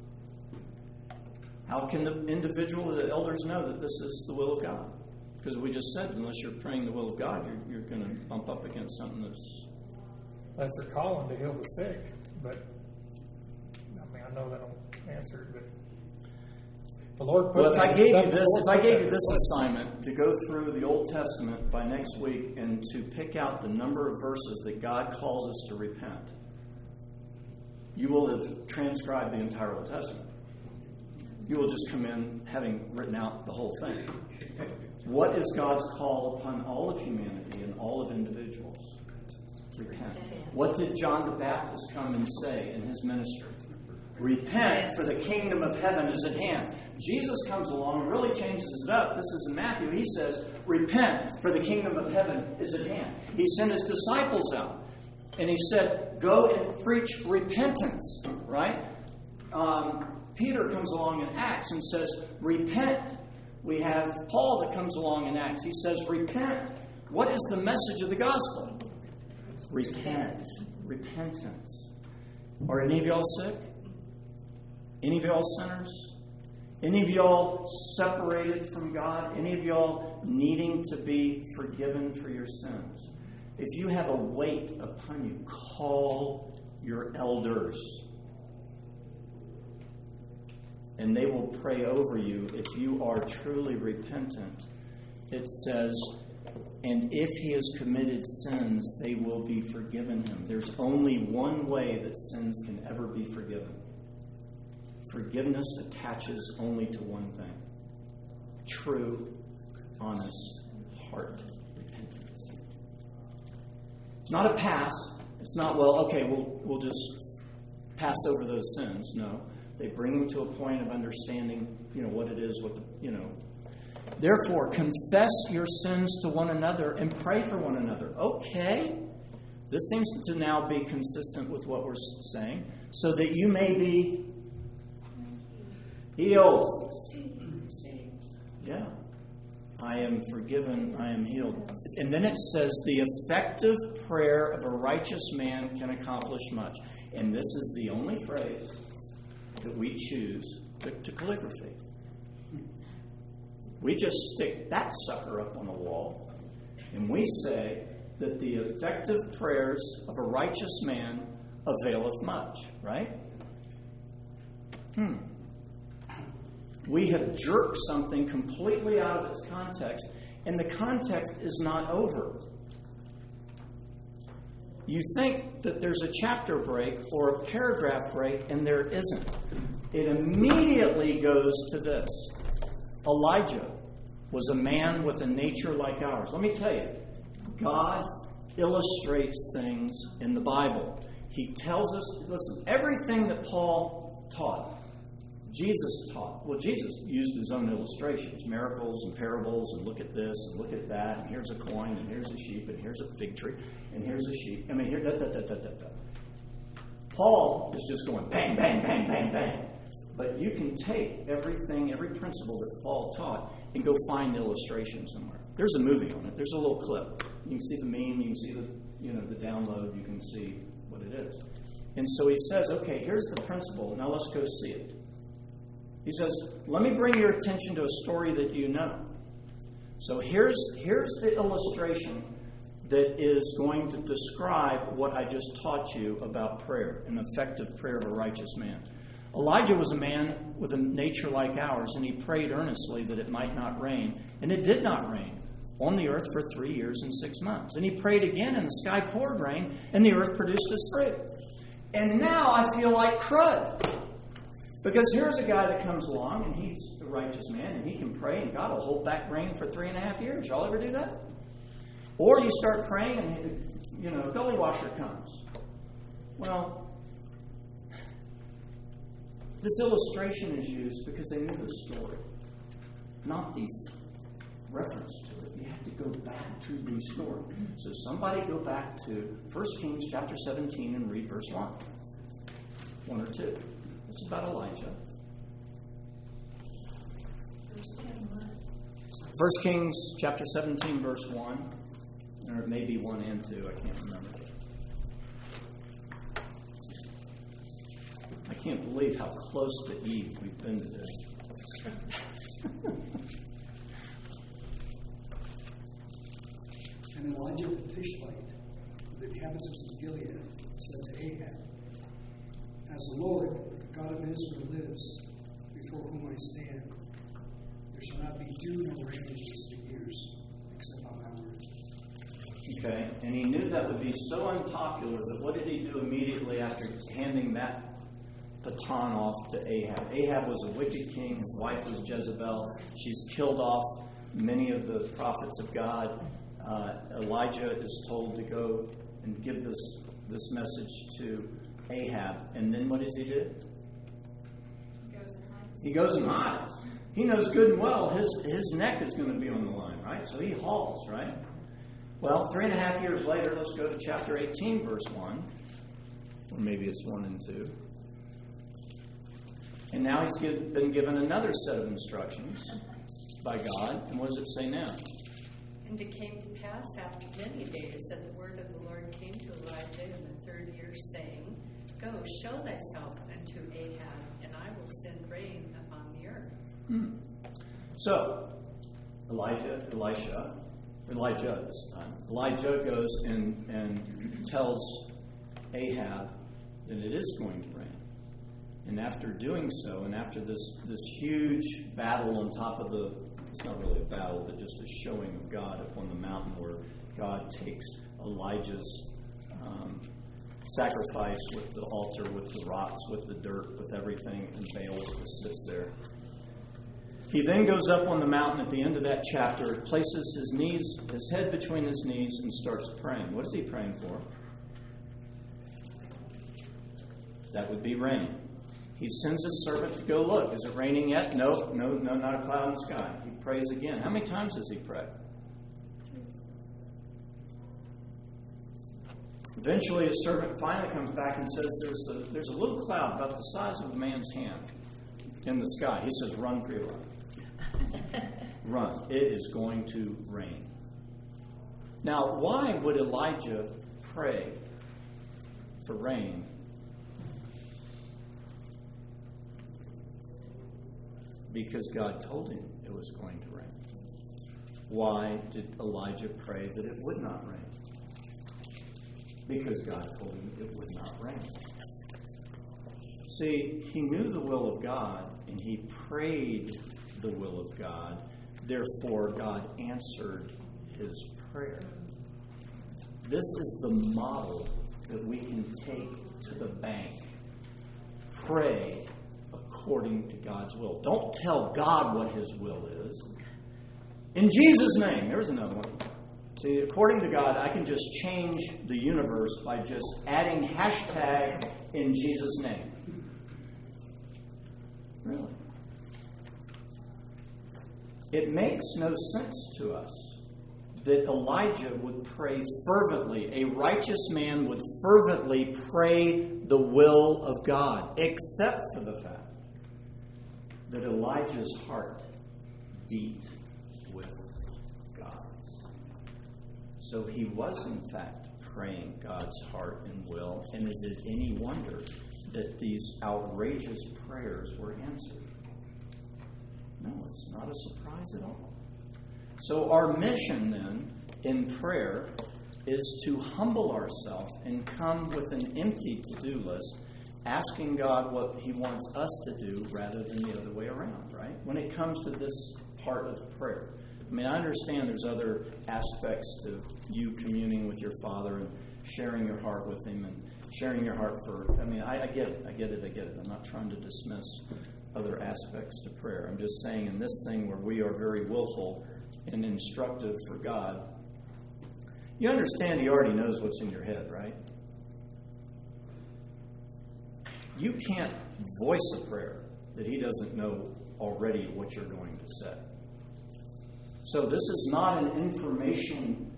How can the elders know that this is the will of God? Because we just said, unless you're praying the will of God, you're going to bump up against something That's their calling to heal the sick. But, I mean, I know they don't answer it, but the Lord put if I gave you this assignment to go through the Old Testament by next week and to pick out the number of verses that God calls us to repent, you will have transcribed the entire Old Testament. You will just come in having written out the whole thing. What is God's call upon all of humanity and all of individuals? Repent. What did John the Baptist come and say in his ministry? Repent, for the kingdom of heaven is at hand. Jesus comes along and really changes it up. This is in Matthew. He says, repent, for the kingdom of heaven is at hand. He sent his disciples out. And he said, go and preach repentance. Right? Peter comes along in Acts and says, repent. We have Paul that comes along in Acts. He says, repent. What is the message of the gospel? Repent. Repentance. Are any of y'all sick? Any of y'all sinners? Any of y'all separated from God? Any of y'all needing to be forgiven for your sins? If you have a weight upon you, call your elders. And they will pray over you if you are truly repentant. It says, and if he has committed sins, they will be forgiven him. There's only one way that sins can ever be forgiven. Forgiveness attaches only to one thing. True, honest heart repentance. It's not a pass. It's not, well, okay, we'll just pass over those sins. No. They bring them to a point of understanding, what it is, Therefore, confess your sins to one another and pray for one another. Okay. This seems to now be consistent with what we're saying. So that you may be healed. Yeah. I am forgiven. I am healed. And then it says, the effective prayer of a righteous man can accomplish much. And this is the only phrase that we choose to calligraphy. We just stick that sucker up on the wall, and we say that the effective prayers of a righteous man availeth much, right? We have jerked something completely out of its context, and the context is not over. You think that there's a chapter break or a paragraph break, and there isn't. It immediately goes to this. Elijah was a man with a nature like ours. Let me tell you, God illustrates things in the Bible. He tells us, listen, everything that Paul taught, Jesus taught. Well, Jesus used his own illustrations, miracles and parables, and look at this and look at that, and here's a coin, and here's a sheep, and here's a fig tree, and here's a sheep. Here, Paul is just going bang, bang, bang, bang, bang. But you can take everything, every principle that Paul taught, and go find the illustration somewhere. There's a movie on it. There's a little clip. You can see the meme. You can see the download. You can see what it is. And so he says, okay, here's the principle. Now let's go see it. He says, let me bring your attention to a story that you know. So here's the illustration that is going to describe what I just taught you about prayer, an effective prayer of a righteous man. Elijah was a man with a nature like ours, and he prayed earnestly that it might not rain. And it did not rain on the earth for 3 years and 6 months. And he prayed again, and the sky poured rain, and the earth produced its fruit. And now I feel like crud. Because here's a guy that comes along, and he's a righteous man, and he can pray, and God will hold back rain for 3.5 years. Y'all ever do that? Or you start praying, and, a gully washer comes. Well, this illustration is used because they knew the story, not the reference to it. You have to go back to the story. So somebody go back to 1 Kings chapter 17 and read verse 1. 1 or 2. It's about Elijah. 1 Kings chapter 17 verse 1. Or it may be 1 and 2. I can't remember. I can't believe how close to Eve we've been today. And Elijah the Tishbite, the inhabitants of Gilead, said to Ahab, as the Lord, the God of Israel, lives, before whom I stand, there shall not be dew nor rain in these years, except by my word. Okay, and he knew that would be so unpopular that what did he do immediately after handing that baton off to Ahab? Ahab was a wicked king. His wife was Jezebel. She's killed off, many of the prophets of God, Elijah is told to go and give this message to Ahab. And then what does he do? He goes and hides. He knows good and well his neck is going to be on the line, right? So he hauls, right? Well, 3.5 years later, let's go to chapter 18, verse 1. Or maybe it's 1 and 2. And now he's been given another set of instructions by God. And what does it say now? And it came to pass after many days that the word of the Lord came to Elijah in the 3rd year, saying, Go, show thyself unto Ahab, and I will send rain upon the earth. So, Elijah this time. Elijah goes and tells Ahab that it is going to rain. And after doing so, and after this huge battle on top of it's not really a battle, but just a showing of God up on the mountain where God takes Elijah's sacrifice with the altar, with the rocks, with the dirt, with everything, and Baal just sits there. He then goes up on the mountain at the end of that chapter, places his head between his knees, and starts praying. What is he praying for? That would be rain. He sends his servant to go look. Is it raining yet? No, not a cloud in the sky. He prays again. How many times does he pray? Eventually, his servant finally comes back and says, there's a little cloud about the size of a man's hand in the sky. He says, run for your life. Run. It is going to rain. Now, why would Elijah pray for rain? Because God told him it was going to rain. Why did Elijah pray that it would not rain? Because God told him it would not rain. See, he knew the will of God, and he prayed the will of God. Therefore, God answered his prayer. This is the model that we can take to the bank. Pray according to God's will. Don't tell God what his will is. In Jesus' name. There's another one. See, according to God, I can just change the universe by just adding hashtag in Jesus' name. Really? It makes no sense to us that Elijah would pray fervently. A righteous man would fervently pray the will of God, except for the fact that Elijah's heart beat with God's. So he was, in fact, praying God's heart and will. And is it any wonder that these outrageous prayers were answered? No, it's not a surprise at all. So our mission then in prayer is to humble ourselves and come with an empty to-do list, asking God what he wants us to do rather than the other way around, right? When it comes to this part of prayer. I mean, I understand there's other aspects to you communing with your Father and sharing your heart with him and sharing your heart I get it. I'm not trying to dismiss other aspects to prayer. I'm just saying in this thing where we are very willful and instructive for God, you understand he already knows what's in your head, right? You can't voice a prayer that he doesn't know already what you're going to say. So this is not an information,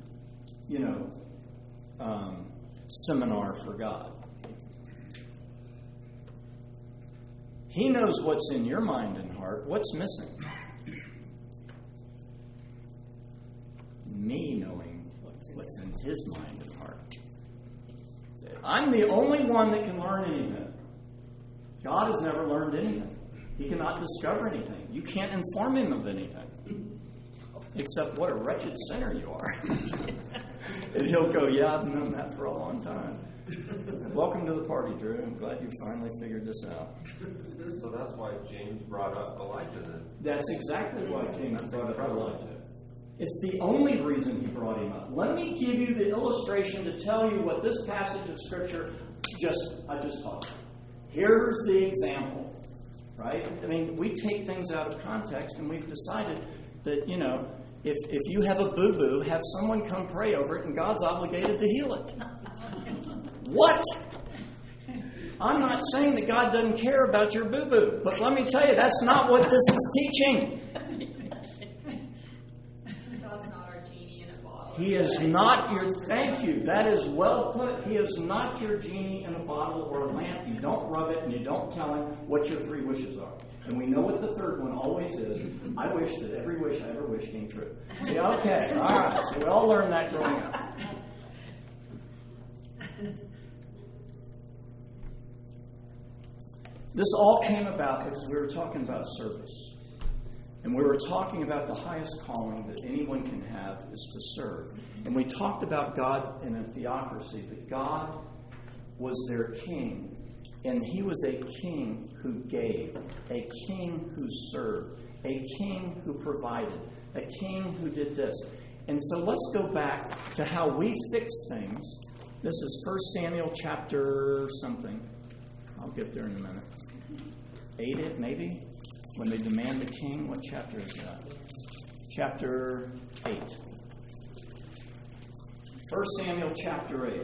seminar for God. He knows what's in your mind and heart. What's missing? Me knowing what's in his mind and heart. I'm the only one that can learn anything. God has never learned anything. He cannot discover anything. You can't inform him of anything. Except what a wretched sinner you are. And he'll go, yeah, I've known that for a long time. Welcome to the party, Drew. I'm glad you finally figured this out. So that's why James brought up Elijah then. That's exactly why James brought up Elijah. It's the only reason he brought him up. Let me give you the illustration to tell you what this passage of Scripture I just taught. Here's the example, right? I mean, we take things out of context and we've decided that, if you have a boo-boo, have someone come pray over it, and God's obligated to heal it. What? I'm not saying that God doesn't care about your boo-boo, but let me tell you, that's not what this is teaching. God's not our genie in a bottle. He is not your, thank you, that is well put. He is not your genie in a bottle or a lamp. You don't rub it and you don't tell him what your 3 wishes are. And we know what the third one always is. I wish that every wish I ever wish came true. See, okay, all right. So we all learned that growing up. This all came about because we were talking about service. And we were talking about the highest calling that anyone can have is to serve. And we talked about God in a theocracy, that God was their king. And he was a king who gave, a king who served, a king who provided, a king who did this. And so let's go back to how we fix things. This is 1 Samuel chapter something. I'll get there in a minute. 8, maybe? When they demand the king. What chapter is that? Chapter 8. 1 Samuel chapter 8.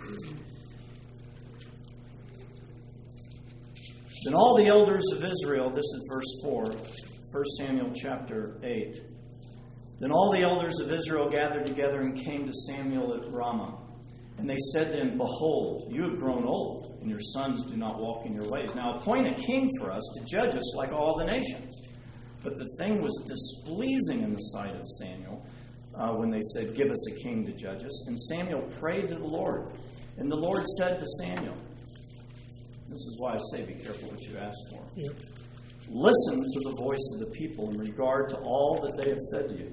Then all the elders of Israel, this is verse 4, 1 Samuel chapter 8. Then all the elders of Israel gathered together and came to Samuel at Ramah. And they said to him, Behold, you have grown old, and your sons do not walk in your ways. Now appoint a king for us to judge us like all the nations. But the thing was displeasing in the sight of Samuel when they said, Give us a king to judge us. And Samuel prayed to the Lord. And the Lord said to Samuel, this is why I say be careful what you ask for. Yep. Listen to the voice of the people in regard to all that they have said to you.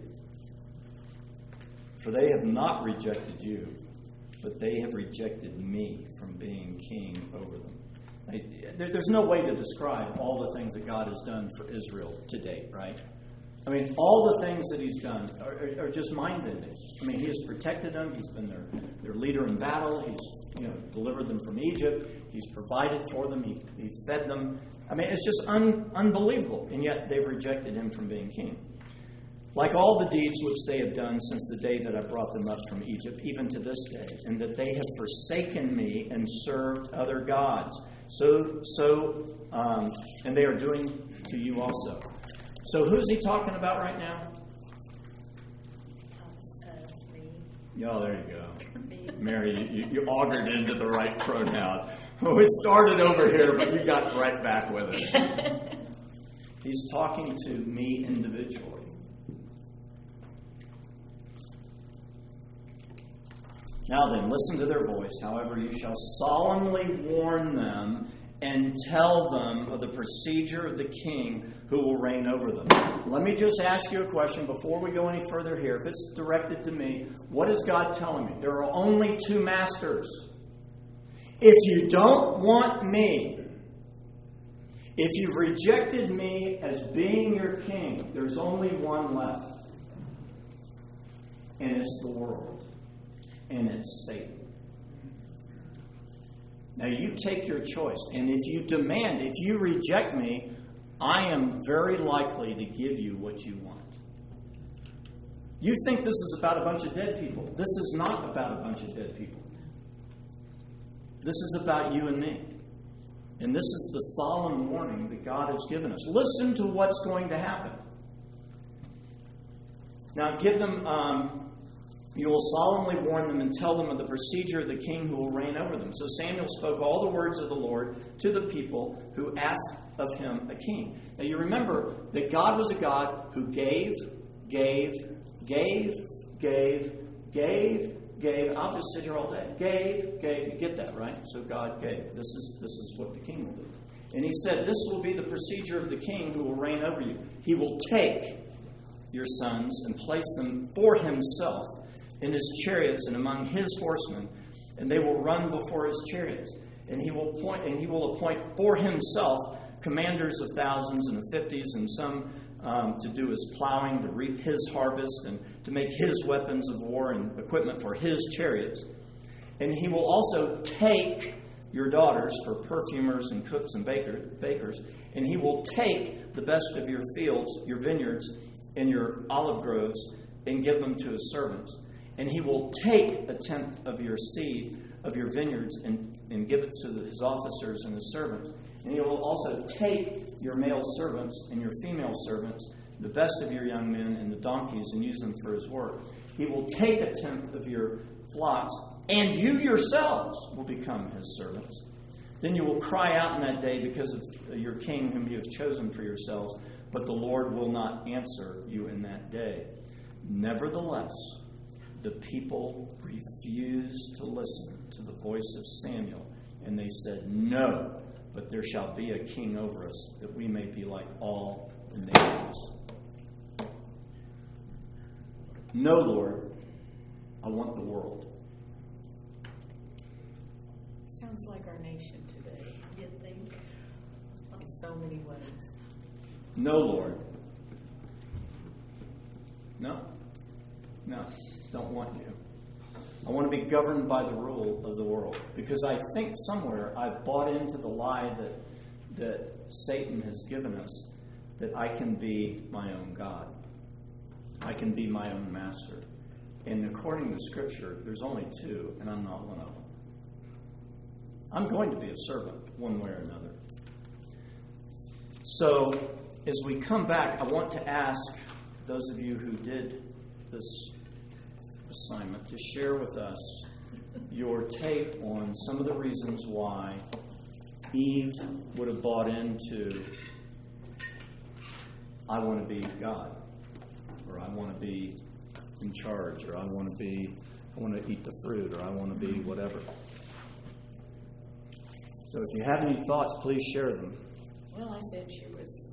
For they have not rejected you, but they have rejected me from being king over them. There's no way to describe all the things that God has done for Israel to date, right? I mean, all the things that he's done are just mind-bending. I mean, he has protected them. He's been their leader in battle. He's delivered them from Egypt. He's provided for them. He fed them. I mean, it's just unbelievable. And yet they've rejected him from being king. Like all the deeds which they have done since the day that I brought them up from Egypt, even to this day, and that they have forsaken me and served other gods. And they are doing to you also. So who's he talking about right now? Oh, there you go. Mary, you augured into the right pronoun. We started over here, but you got right back with it. He's talking to me individually. Now then, listen to their voice. However, you shall solemnly warn them and tell them of the procedure of the king who will reign over them. Let me just ask you a question before we go any further here. If it's directed to me, what is God telling me? There are only 2 masters. If you don't want me, if you've rejected me as being your king, there's only one left. And it's the world. And it's Satan. Now you take your choice. And if you demand, if you reject me, I am very likely to give you what you want. You think this is about a bunch of dead people. This is not about a bunch of dead people. This is about you and me. And this is the solemn warning that God has given us. Listen to what's going to happen. Now give them... You will solemnly warn them and tell them of the procedure of the king who will reign over them. So Samuel spoke all the words of the Lord to the people who asked of him a king. Now you remember that God was a God who gave. I'll just sit here all day. Gave. You get that, right? So God gave. This is what the king will do. And he said, this will be the procedure of the king who will reign over you. He will take your sons and place them for himself in his chariots and among his horsemen, and they will run before his chariots. And he will appoint for himself commanders of thousands and of 50s, and some to do his plowing, to reap his harvest, and to make his weapons of war and equipment for his chariots. And he will also take your daughters for perfumers and cooks and bakers, and he will take the best of your fields, your vineyards, and your olive groves, and give them to his servants. And he will take a tenth of your seed, of your vineyards, and give it to his officers and his servants. And he will also take your male servants and your female servants, the best of your young men and the donkeys, and use them for his work. He will take a tenth of your flocks, and you yourselves will become his servants. Then you will cry out in that day because of your king whom you have chosen for yourselves, but the Lord will not answer you in that day. Nevertheless, the people refused to listen to the voice of Samuel, and they said, "No, but there shall be a king over us, that we may be like all the nations." No, Lord, I want the world. Sounds like our nation today, You think? in so many ways. No, Lord. No, don't want you. I want to be governed by the rule of the world, because I think somewhere I've bought into the lie that Satan has given us, that I can be my own God. I can be my own master. And according to Scripture, there's only two, and I'm not one of them. I'm going to be a servant, one way or another. So, as we come back, I want to ask those of you who did this assignment to share with us your take on some of the reasons why Eve would have bought into, I want to be God, or I want to be in charge, or I want to eat the fruit, or I want to be whatever. So if you have any thoughts, please share them. Well, I said she was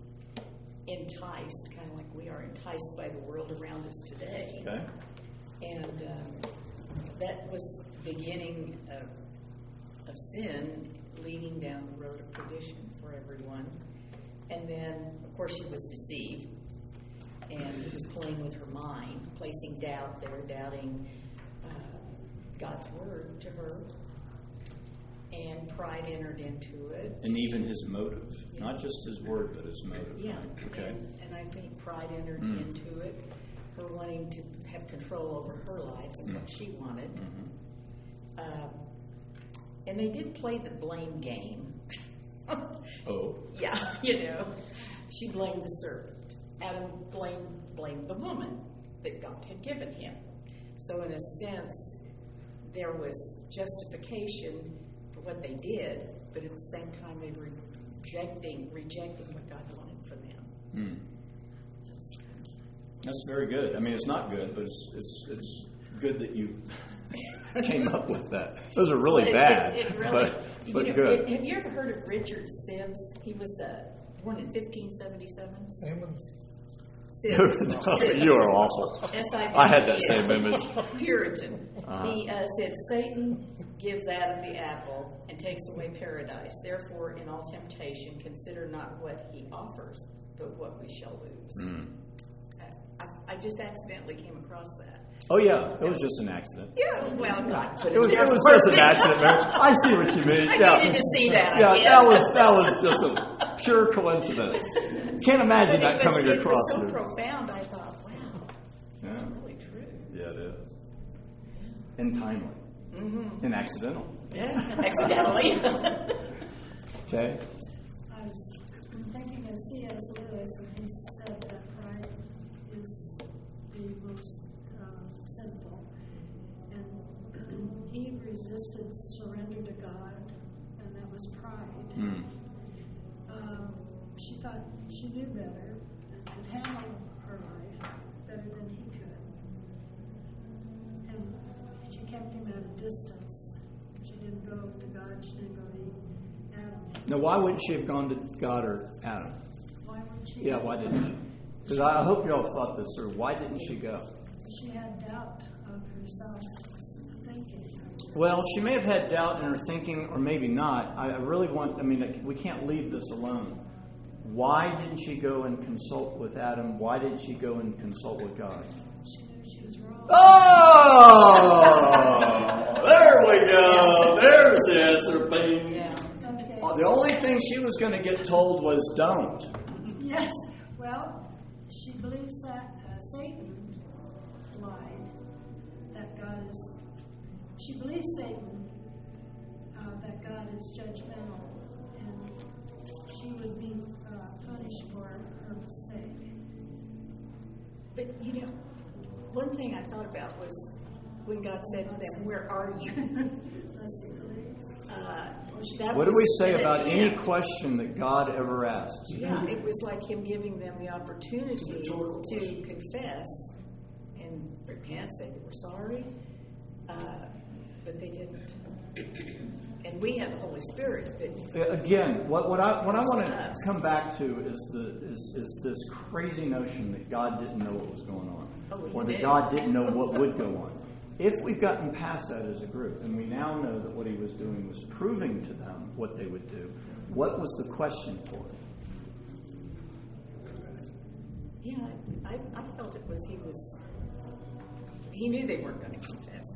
enticed, kind of like we are enticed by the world around us today. Okay? And that was the beginning of sin, leading down the road of perdition for everyone. And then, of course, she was deceived. And he was playing with her mind, placing doubt there, doubting God's word to her. And pride entered into it. And even his motive. Yeah. Not just his word, but his motive. Yeah. Right? Okay. And I think pride entered into it. Her wanting to have control over her life and what she wanted. Mm-hmm. And they did play the blame game. Oh. Yeah, she blamed the serpent. Adam blamed the woman that God had given him. So in a sense, there was justification for what they did, but at the same time they were rejecting what God wanted for them. That's very good. I mean, it's not good, but it's good that you came up with that. Those are really bad, it really, but good. Have you ever heard of Richard Sibbs? He was born in 1577. Simmons. Sibbs. You are awful. S-I-B-B-S. I had that same image. Puritan. He said, Satan gives Adam the apple and takes away paradise. Therefore, in all temptation, consider not what he offers, but what we shall lose. I just accidentally came across that. Oh, yeah. It was just an accident. Yeah, well, God put it was just an accident, Mary. I see what you mean. I needed to see that. Yeah, that was just a pure coincidence. Can't imagine that coming across. It was so profound, I thought, wow, that's really true. Yeah, it is. And timely. Mm-hmm. And accidental. Yeah, accidentally. Okay. I was thinking of C.S. Lewis, and he said that pride is the most sinful. And Eve resisted surrender to God, and that was pride. She thought she knew better and could handle her life better than he could. And she kept him at a distance. She didn't go to God, she didn't go to Adam. Now, why wouldn't she have gone to God or Adam? Why wouldn't she? Yeah, why didn't she? Because I hope you all thought this through. Why didn't she go? She had doubt of herself thinking. Well, she may have had doubt in her thinking, or maybe not. I really we can't leave this alone. Why didn't she go and consult with Adam? Why didn't she go and consult with God? She knew she was wrong. Oh! There we go. There's the answer, bing. Yeah. Okay. The only thing she was going to get told was don't. Yes. Well, she believes that Satan lied. That God is, she believes Satan, that God is judgmental, and she would be punished for her mistake. But, one thing I thought about was when God said to them, "Where are you?" What do we say about any question that God ever asks? Yeah, it was like Him giving them the opportunity to confess and repent, say they were sorry, but they didn't. And we have the Holy Spirit. Again, what I want to come back to is this crazy notion that God didn't know what was going on, or that God didn't know what would go on. If we've gotten past that as a group, and we now know that what He was doing was proving to them what they would do, what was the question for it? Yeah, I felt it was He knew they weren't going to confess.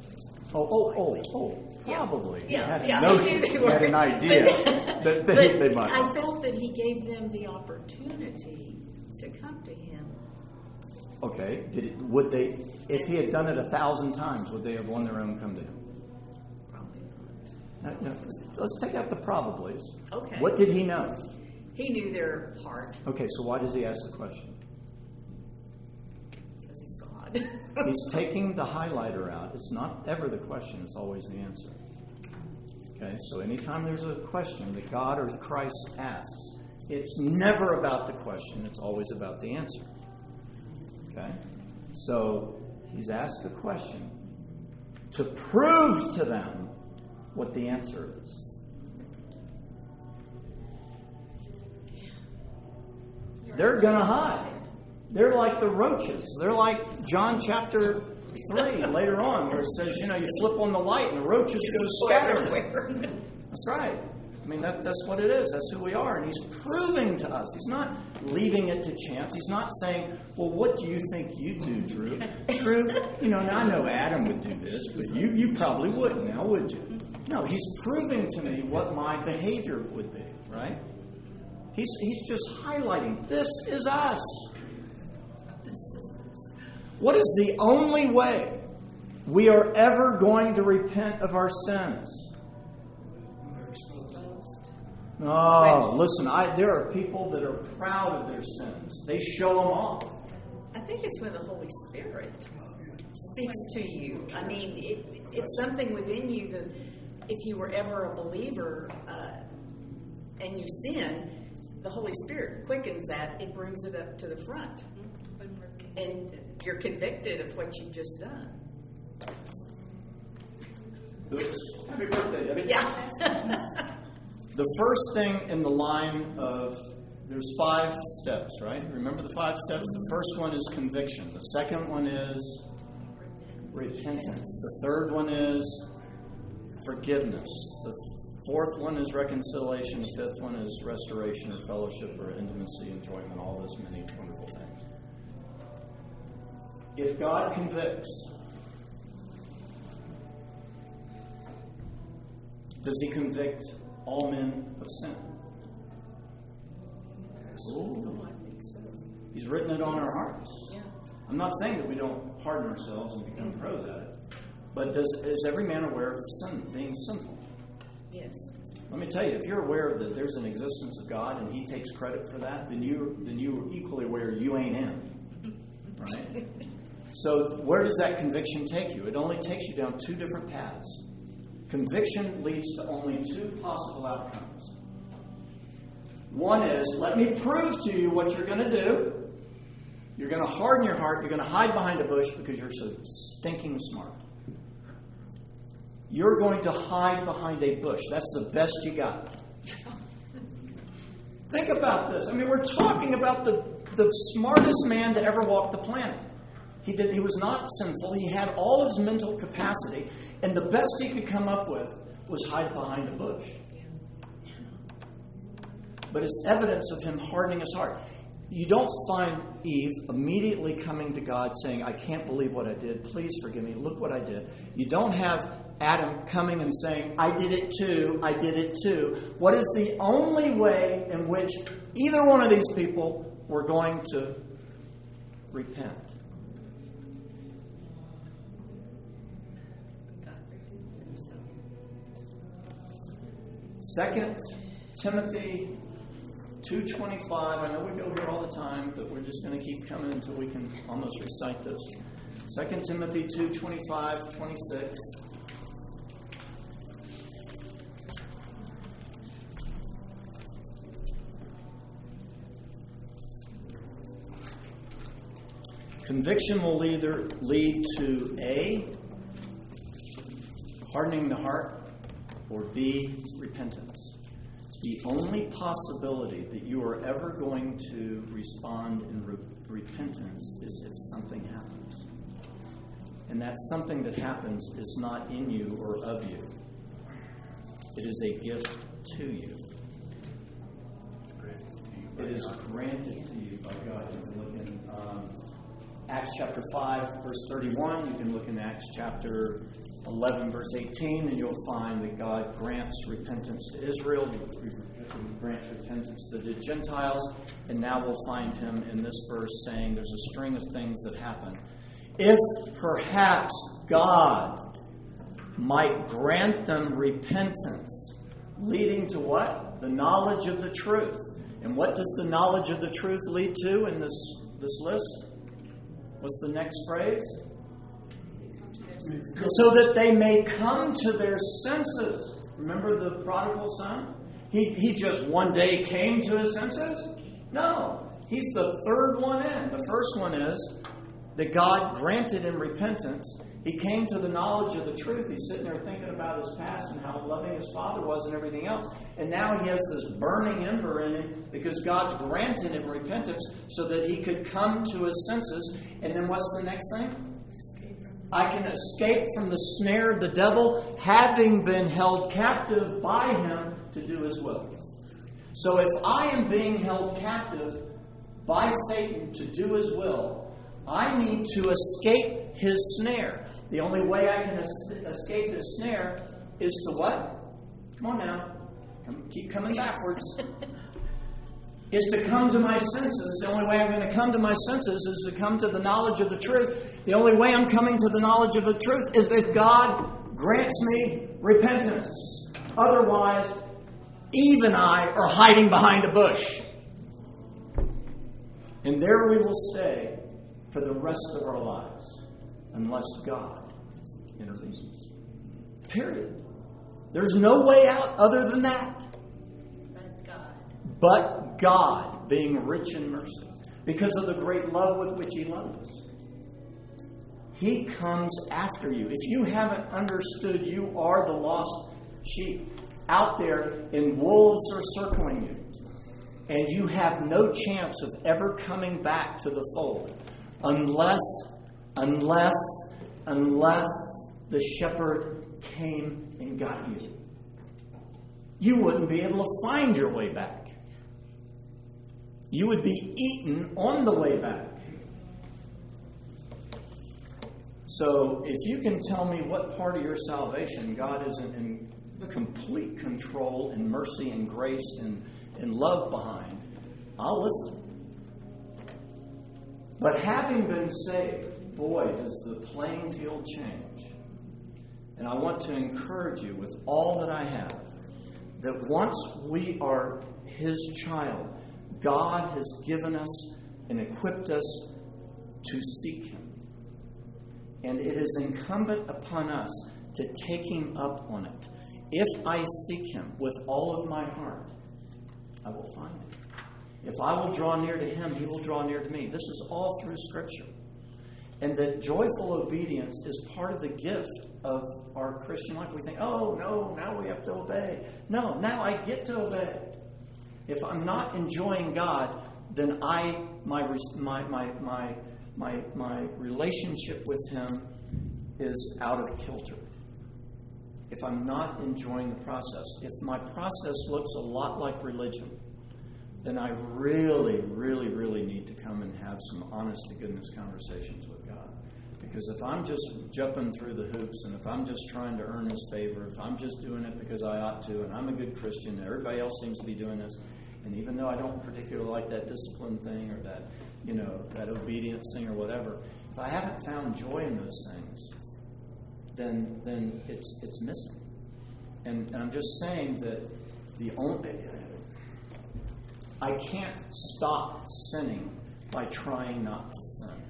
Probably. Yeah, He had a notion, he had an idea that they might. I felt that He gave them the opportunity to come to Him. Okay. Would they, if He had done it 1,000 times, would they have on their own come to Him? Probably not. No, let's take out the probablys. Okay. What did He know? He knew their heart. Okay, so why does He ask the question? Because He's God. He's taking the highlighter out. It's not ever the question, it's always the answer. Okay, so anytime there's a question that God or Christ asks, it's never about the question, it's always about the answer. Okay? So He's asked a question to prove to them what the answer is. They're going to hide. They're like the roaches. They're like John chapter 3 later on, where it says, you flip on the light and the roaches go scattering. That's right. I mean, that's what it is. That's who we are. And He's proving to us. He's not leaving it to chance. He's not saying, well, what do you think you'd do, Drew? Drew, now I know Adam would do this, but you probably wouldn't now, would you? No, He's proving to me what my behavior would be, right? He's just highlighting, this is us. What is the only way we are ever going to repent of our sins? Oh, listen, there are people that are proud of their sins. They show them off. I think it's when the Holy Spirit speaks to you. I mean, it's something within you that if you were ever a believer and you sin, the Holy Spirit quickens that. It brings it up to the front. And you're convicted of what you've just done. Oops. Happy birthday, Debbie. Yeah. The first thing in the line of, there's 5 steps, right? Remember the 5 steps? The first one is conviction. The second one is repentance. The third one is forgiveness. The fourth one is reconciliation. The fifth one is restoration or fellowship or intimacy, enjoyment, all those many wonderful things. If God convicts, does He convict all men of sin? Oh, I think so. He's written it on our hearts. Yeah. I'm not saying that we don't harden ourselves and become pros at it, but is every man aware of sin, being sinful? Yes. Let me tell you, if you're aware that there's an existence of God and He takes credit for that, then you're equally aware you ain't Him. Right? So where does that conviction take you? It only takes you down 2 different paths. Conviction leads to only 2 possible outcomes. One is, let me prove to you what you're going to do. You're going to harden your heart. You're going to hide behind a bush because you're so stinking smart. You're going to hide behind a bush. That's the best you got. Think about this. I mean, we're talking about the smartest man to ever walk the planet. He was not sinful. He had all his mental capacity. And the best he could come up with was hide behind a bush. But it's evidence of him hardening his heart. You don't find Eve immediately coming to God saying, I can't believe what I did. Please forgive me. Look what I did. You don't have Adam coming and saying, I did it too. I did it too. What is the only way in which either one of these people were going to repent? 2 Timothy 2:25. I know we go here all the time, but we're just going to keep coming until we can almost recite this. 2 Timothy 2:25, 26. Conviction will either lead to A, hardening the heart, or B, repentance. The only possibility that you are ever going to respond in repentance is if something happens. And that something that happens is not in you or of you. It is a gift to you. It is granted to you by God. You can look in Acts chapter 5, verse 31. You can look in Acts chapter 11, verse 18, and you'll find that God grants repentance to Israel. He grants repentance to the Gentiles. And now we'll find him in this verse saying there's a string of things that happen. If perhaps God might grant them repentance, leading to what? The knowledge of the truth. And what does the knowledge of the truth lead to in this list? What's the next phrase? So that they may come to their senses. Remember the prodigal son? He just one day came to his senses? No. He's the third one in. The first one is that God granted him repentance. He came to the knowledge of the truth. He's sitting there thinking about his past and how loving his father was and everything else. And now he has this burning ember in him because God's granted him repentance so that he could come to his senses. And then what's the next thing? I can escape from the snare of the devil, having been held captive by him to do his will. So if I am being held captive by Satan to do his will, I need to escape his snare. The only way I can escape his snare is to what? Come on now. Keep coming backwards. Is to come to my senses. The only way I'm going to come to my senses is to come to the knowledge of the truth. The only way I'm coming to the knowledge of the truth is if God grants me repentance. Otherwise, Eve and I are hiding behind a bush. And there we will stay for the rest of our lives unless God intervenes. Period. There's no way out other than that. But God, being rich in mercy, because of the great love with which He loved us, He comes after you. If you haven't understood, you are the lost sheep out there and wolves are circling you. And you have no chance of ever coming back to the fold unless the shepherd came and got you. You wouldn't be able to find your way back. You would be eaten on the way back. So if you can tell me what part of your salvation God isn't in complete control and mercy and grace and love behind, I'll listen. But having been saved, boy, does the playing field change. And I want to encourage you with all that I have, that once we are His child, God has given us and equipped us to seek Him. And it is incumbent upon us to take Him up on it. If I seek Him with all of my heart, I will find Him. If I will draw near to Him, He will draw near to me. This is all through Scripture. And that joyful obedience is part of the gift of our Christian life. We think, oh, no, now we have to obey. No, now I get to obey. If I'm not enjoying God, then my relationship with Him is out of kilter. If I'm not enjoying the process, if my process looks a lot like religion, then I really, really, really need to come and have some honest-to-goodness conversations with God. Because if I'm just jumping through the hoops, and if I'm just trying to earn His favor, if I'm just doing it because I ought to, and I'm a good Christian, and everybody else seems to be doing this, and even though I don't particularly like that discipline thing or that, that obedience thing or whatever, if I haven't found joy in those things, then it's missing. And I'm just saying that I can't stop sinning by trying not to sin.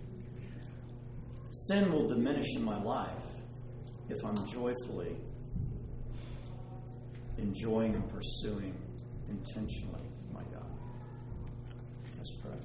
Sin will diminish in my life if I'm joyfully enjoying and pursuing intentionally my God. Let's pray.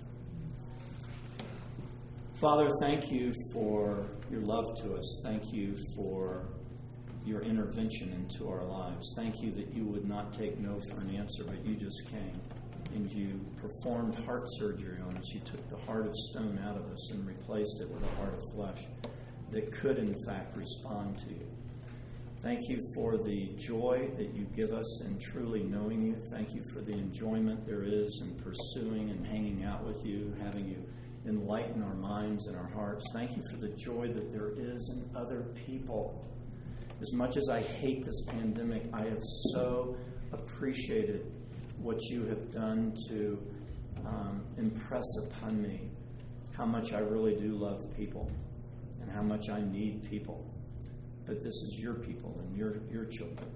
Father, thank you for your love to us. Thank you for your intervention into our lives. Thank you that you would not take no for an answer, but you just came and you performed heart surgery on us. You took the heart of stone out of us and replaced it with a heart of flesh that could, in fact, respond to you. Thank you for the joy that you give us in truly knowing you. Thank you for the enjoyment there is in pursuing and hanging out with you, having you enlighten our minds and our hearts. Thank you for the joy that there is in other people. As much as I hate this pandemic, I have so appreciated what you have done to impress upon me how much I really do love people and how much I need people. But this is your people and your children.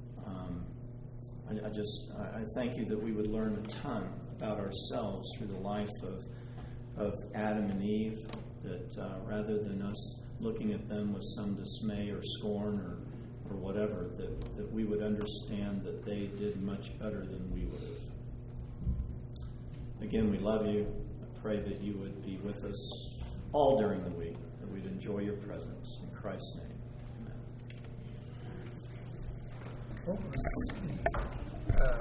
I thank you that we would learn a ton about ourselves through the life of Adam and Eve, that rather than us looking at them with some dismay or scorn or whatever, that we would understand that they did much better than we would have. Again, we love you. I pray that you would be with us all during the week, that we'd enjoy your presence. In Christ's name, amen.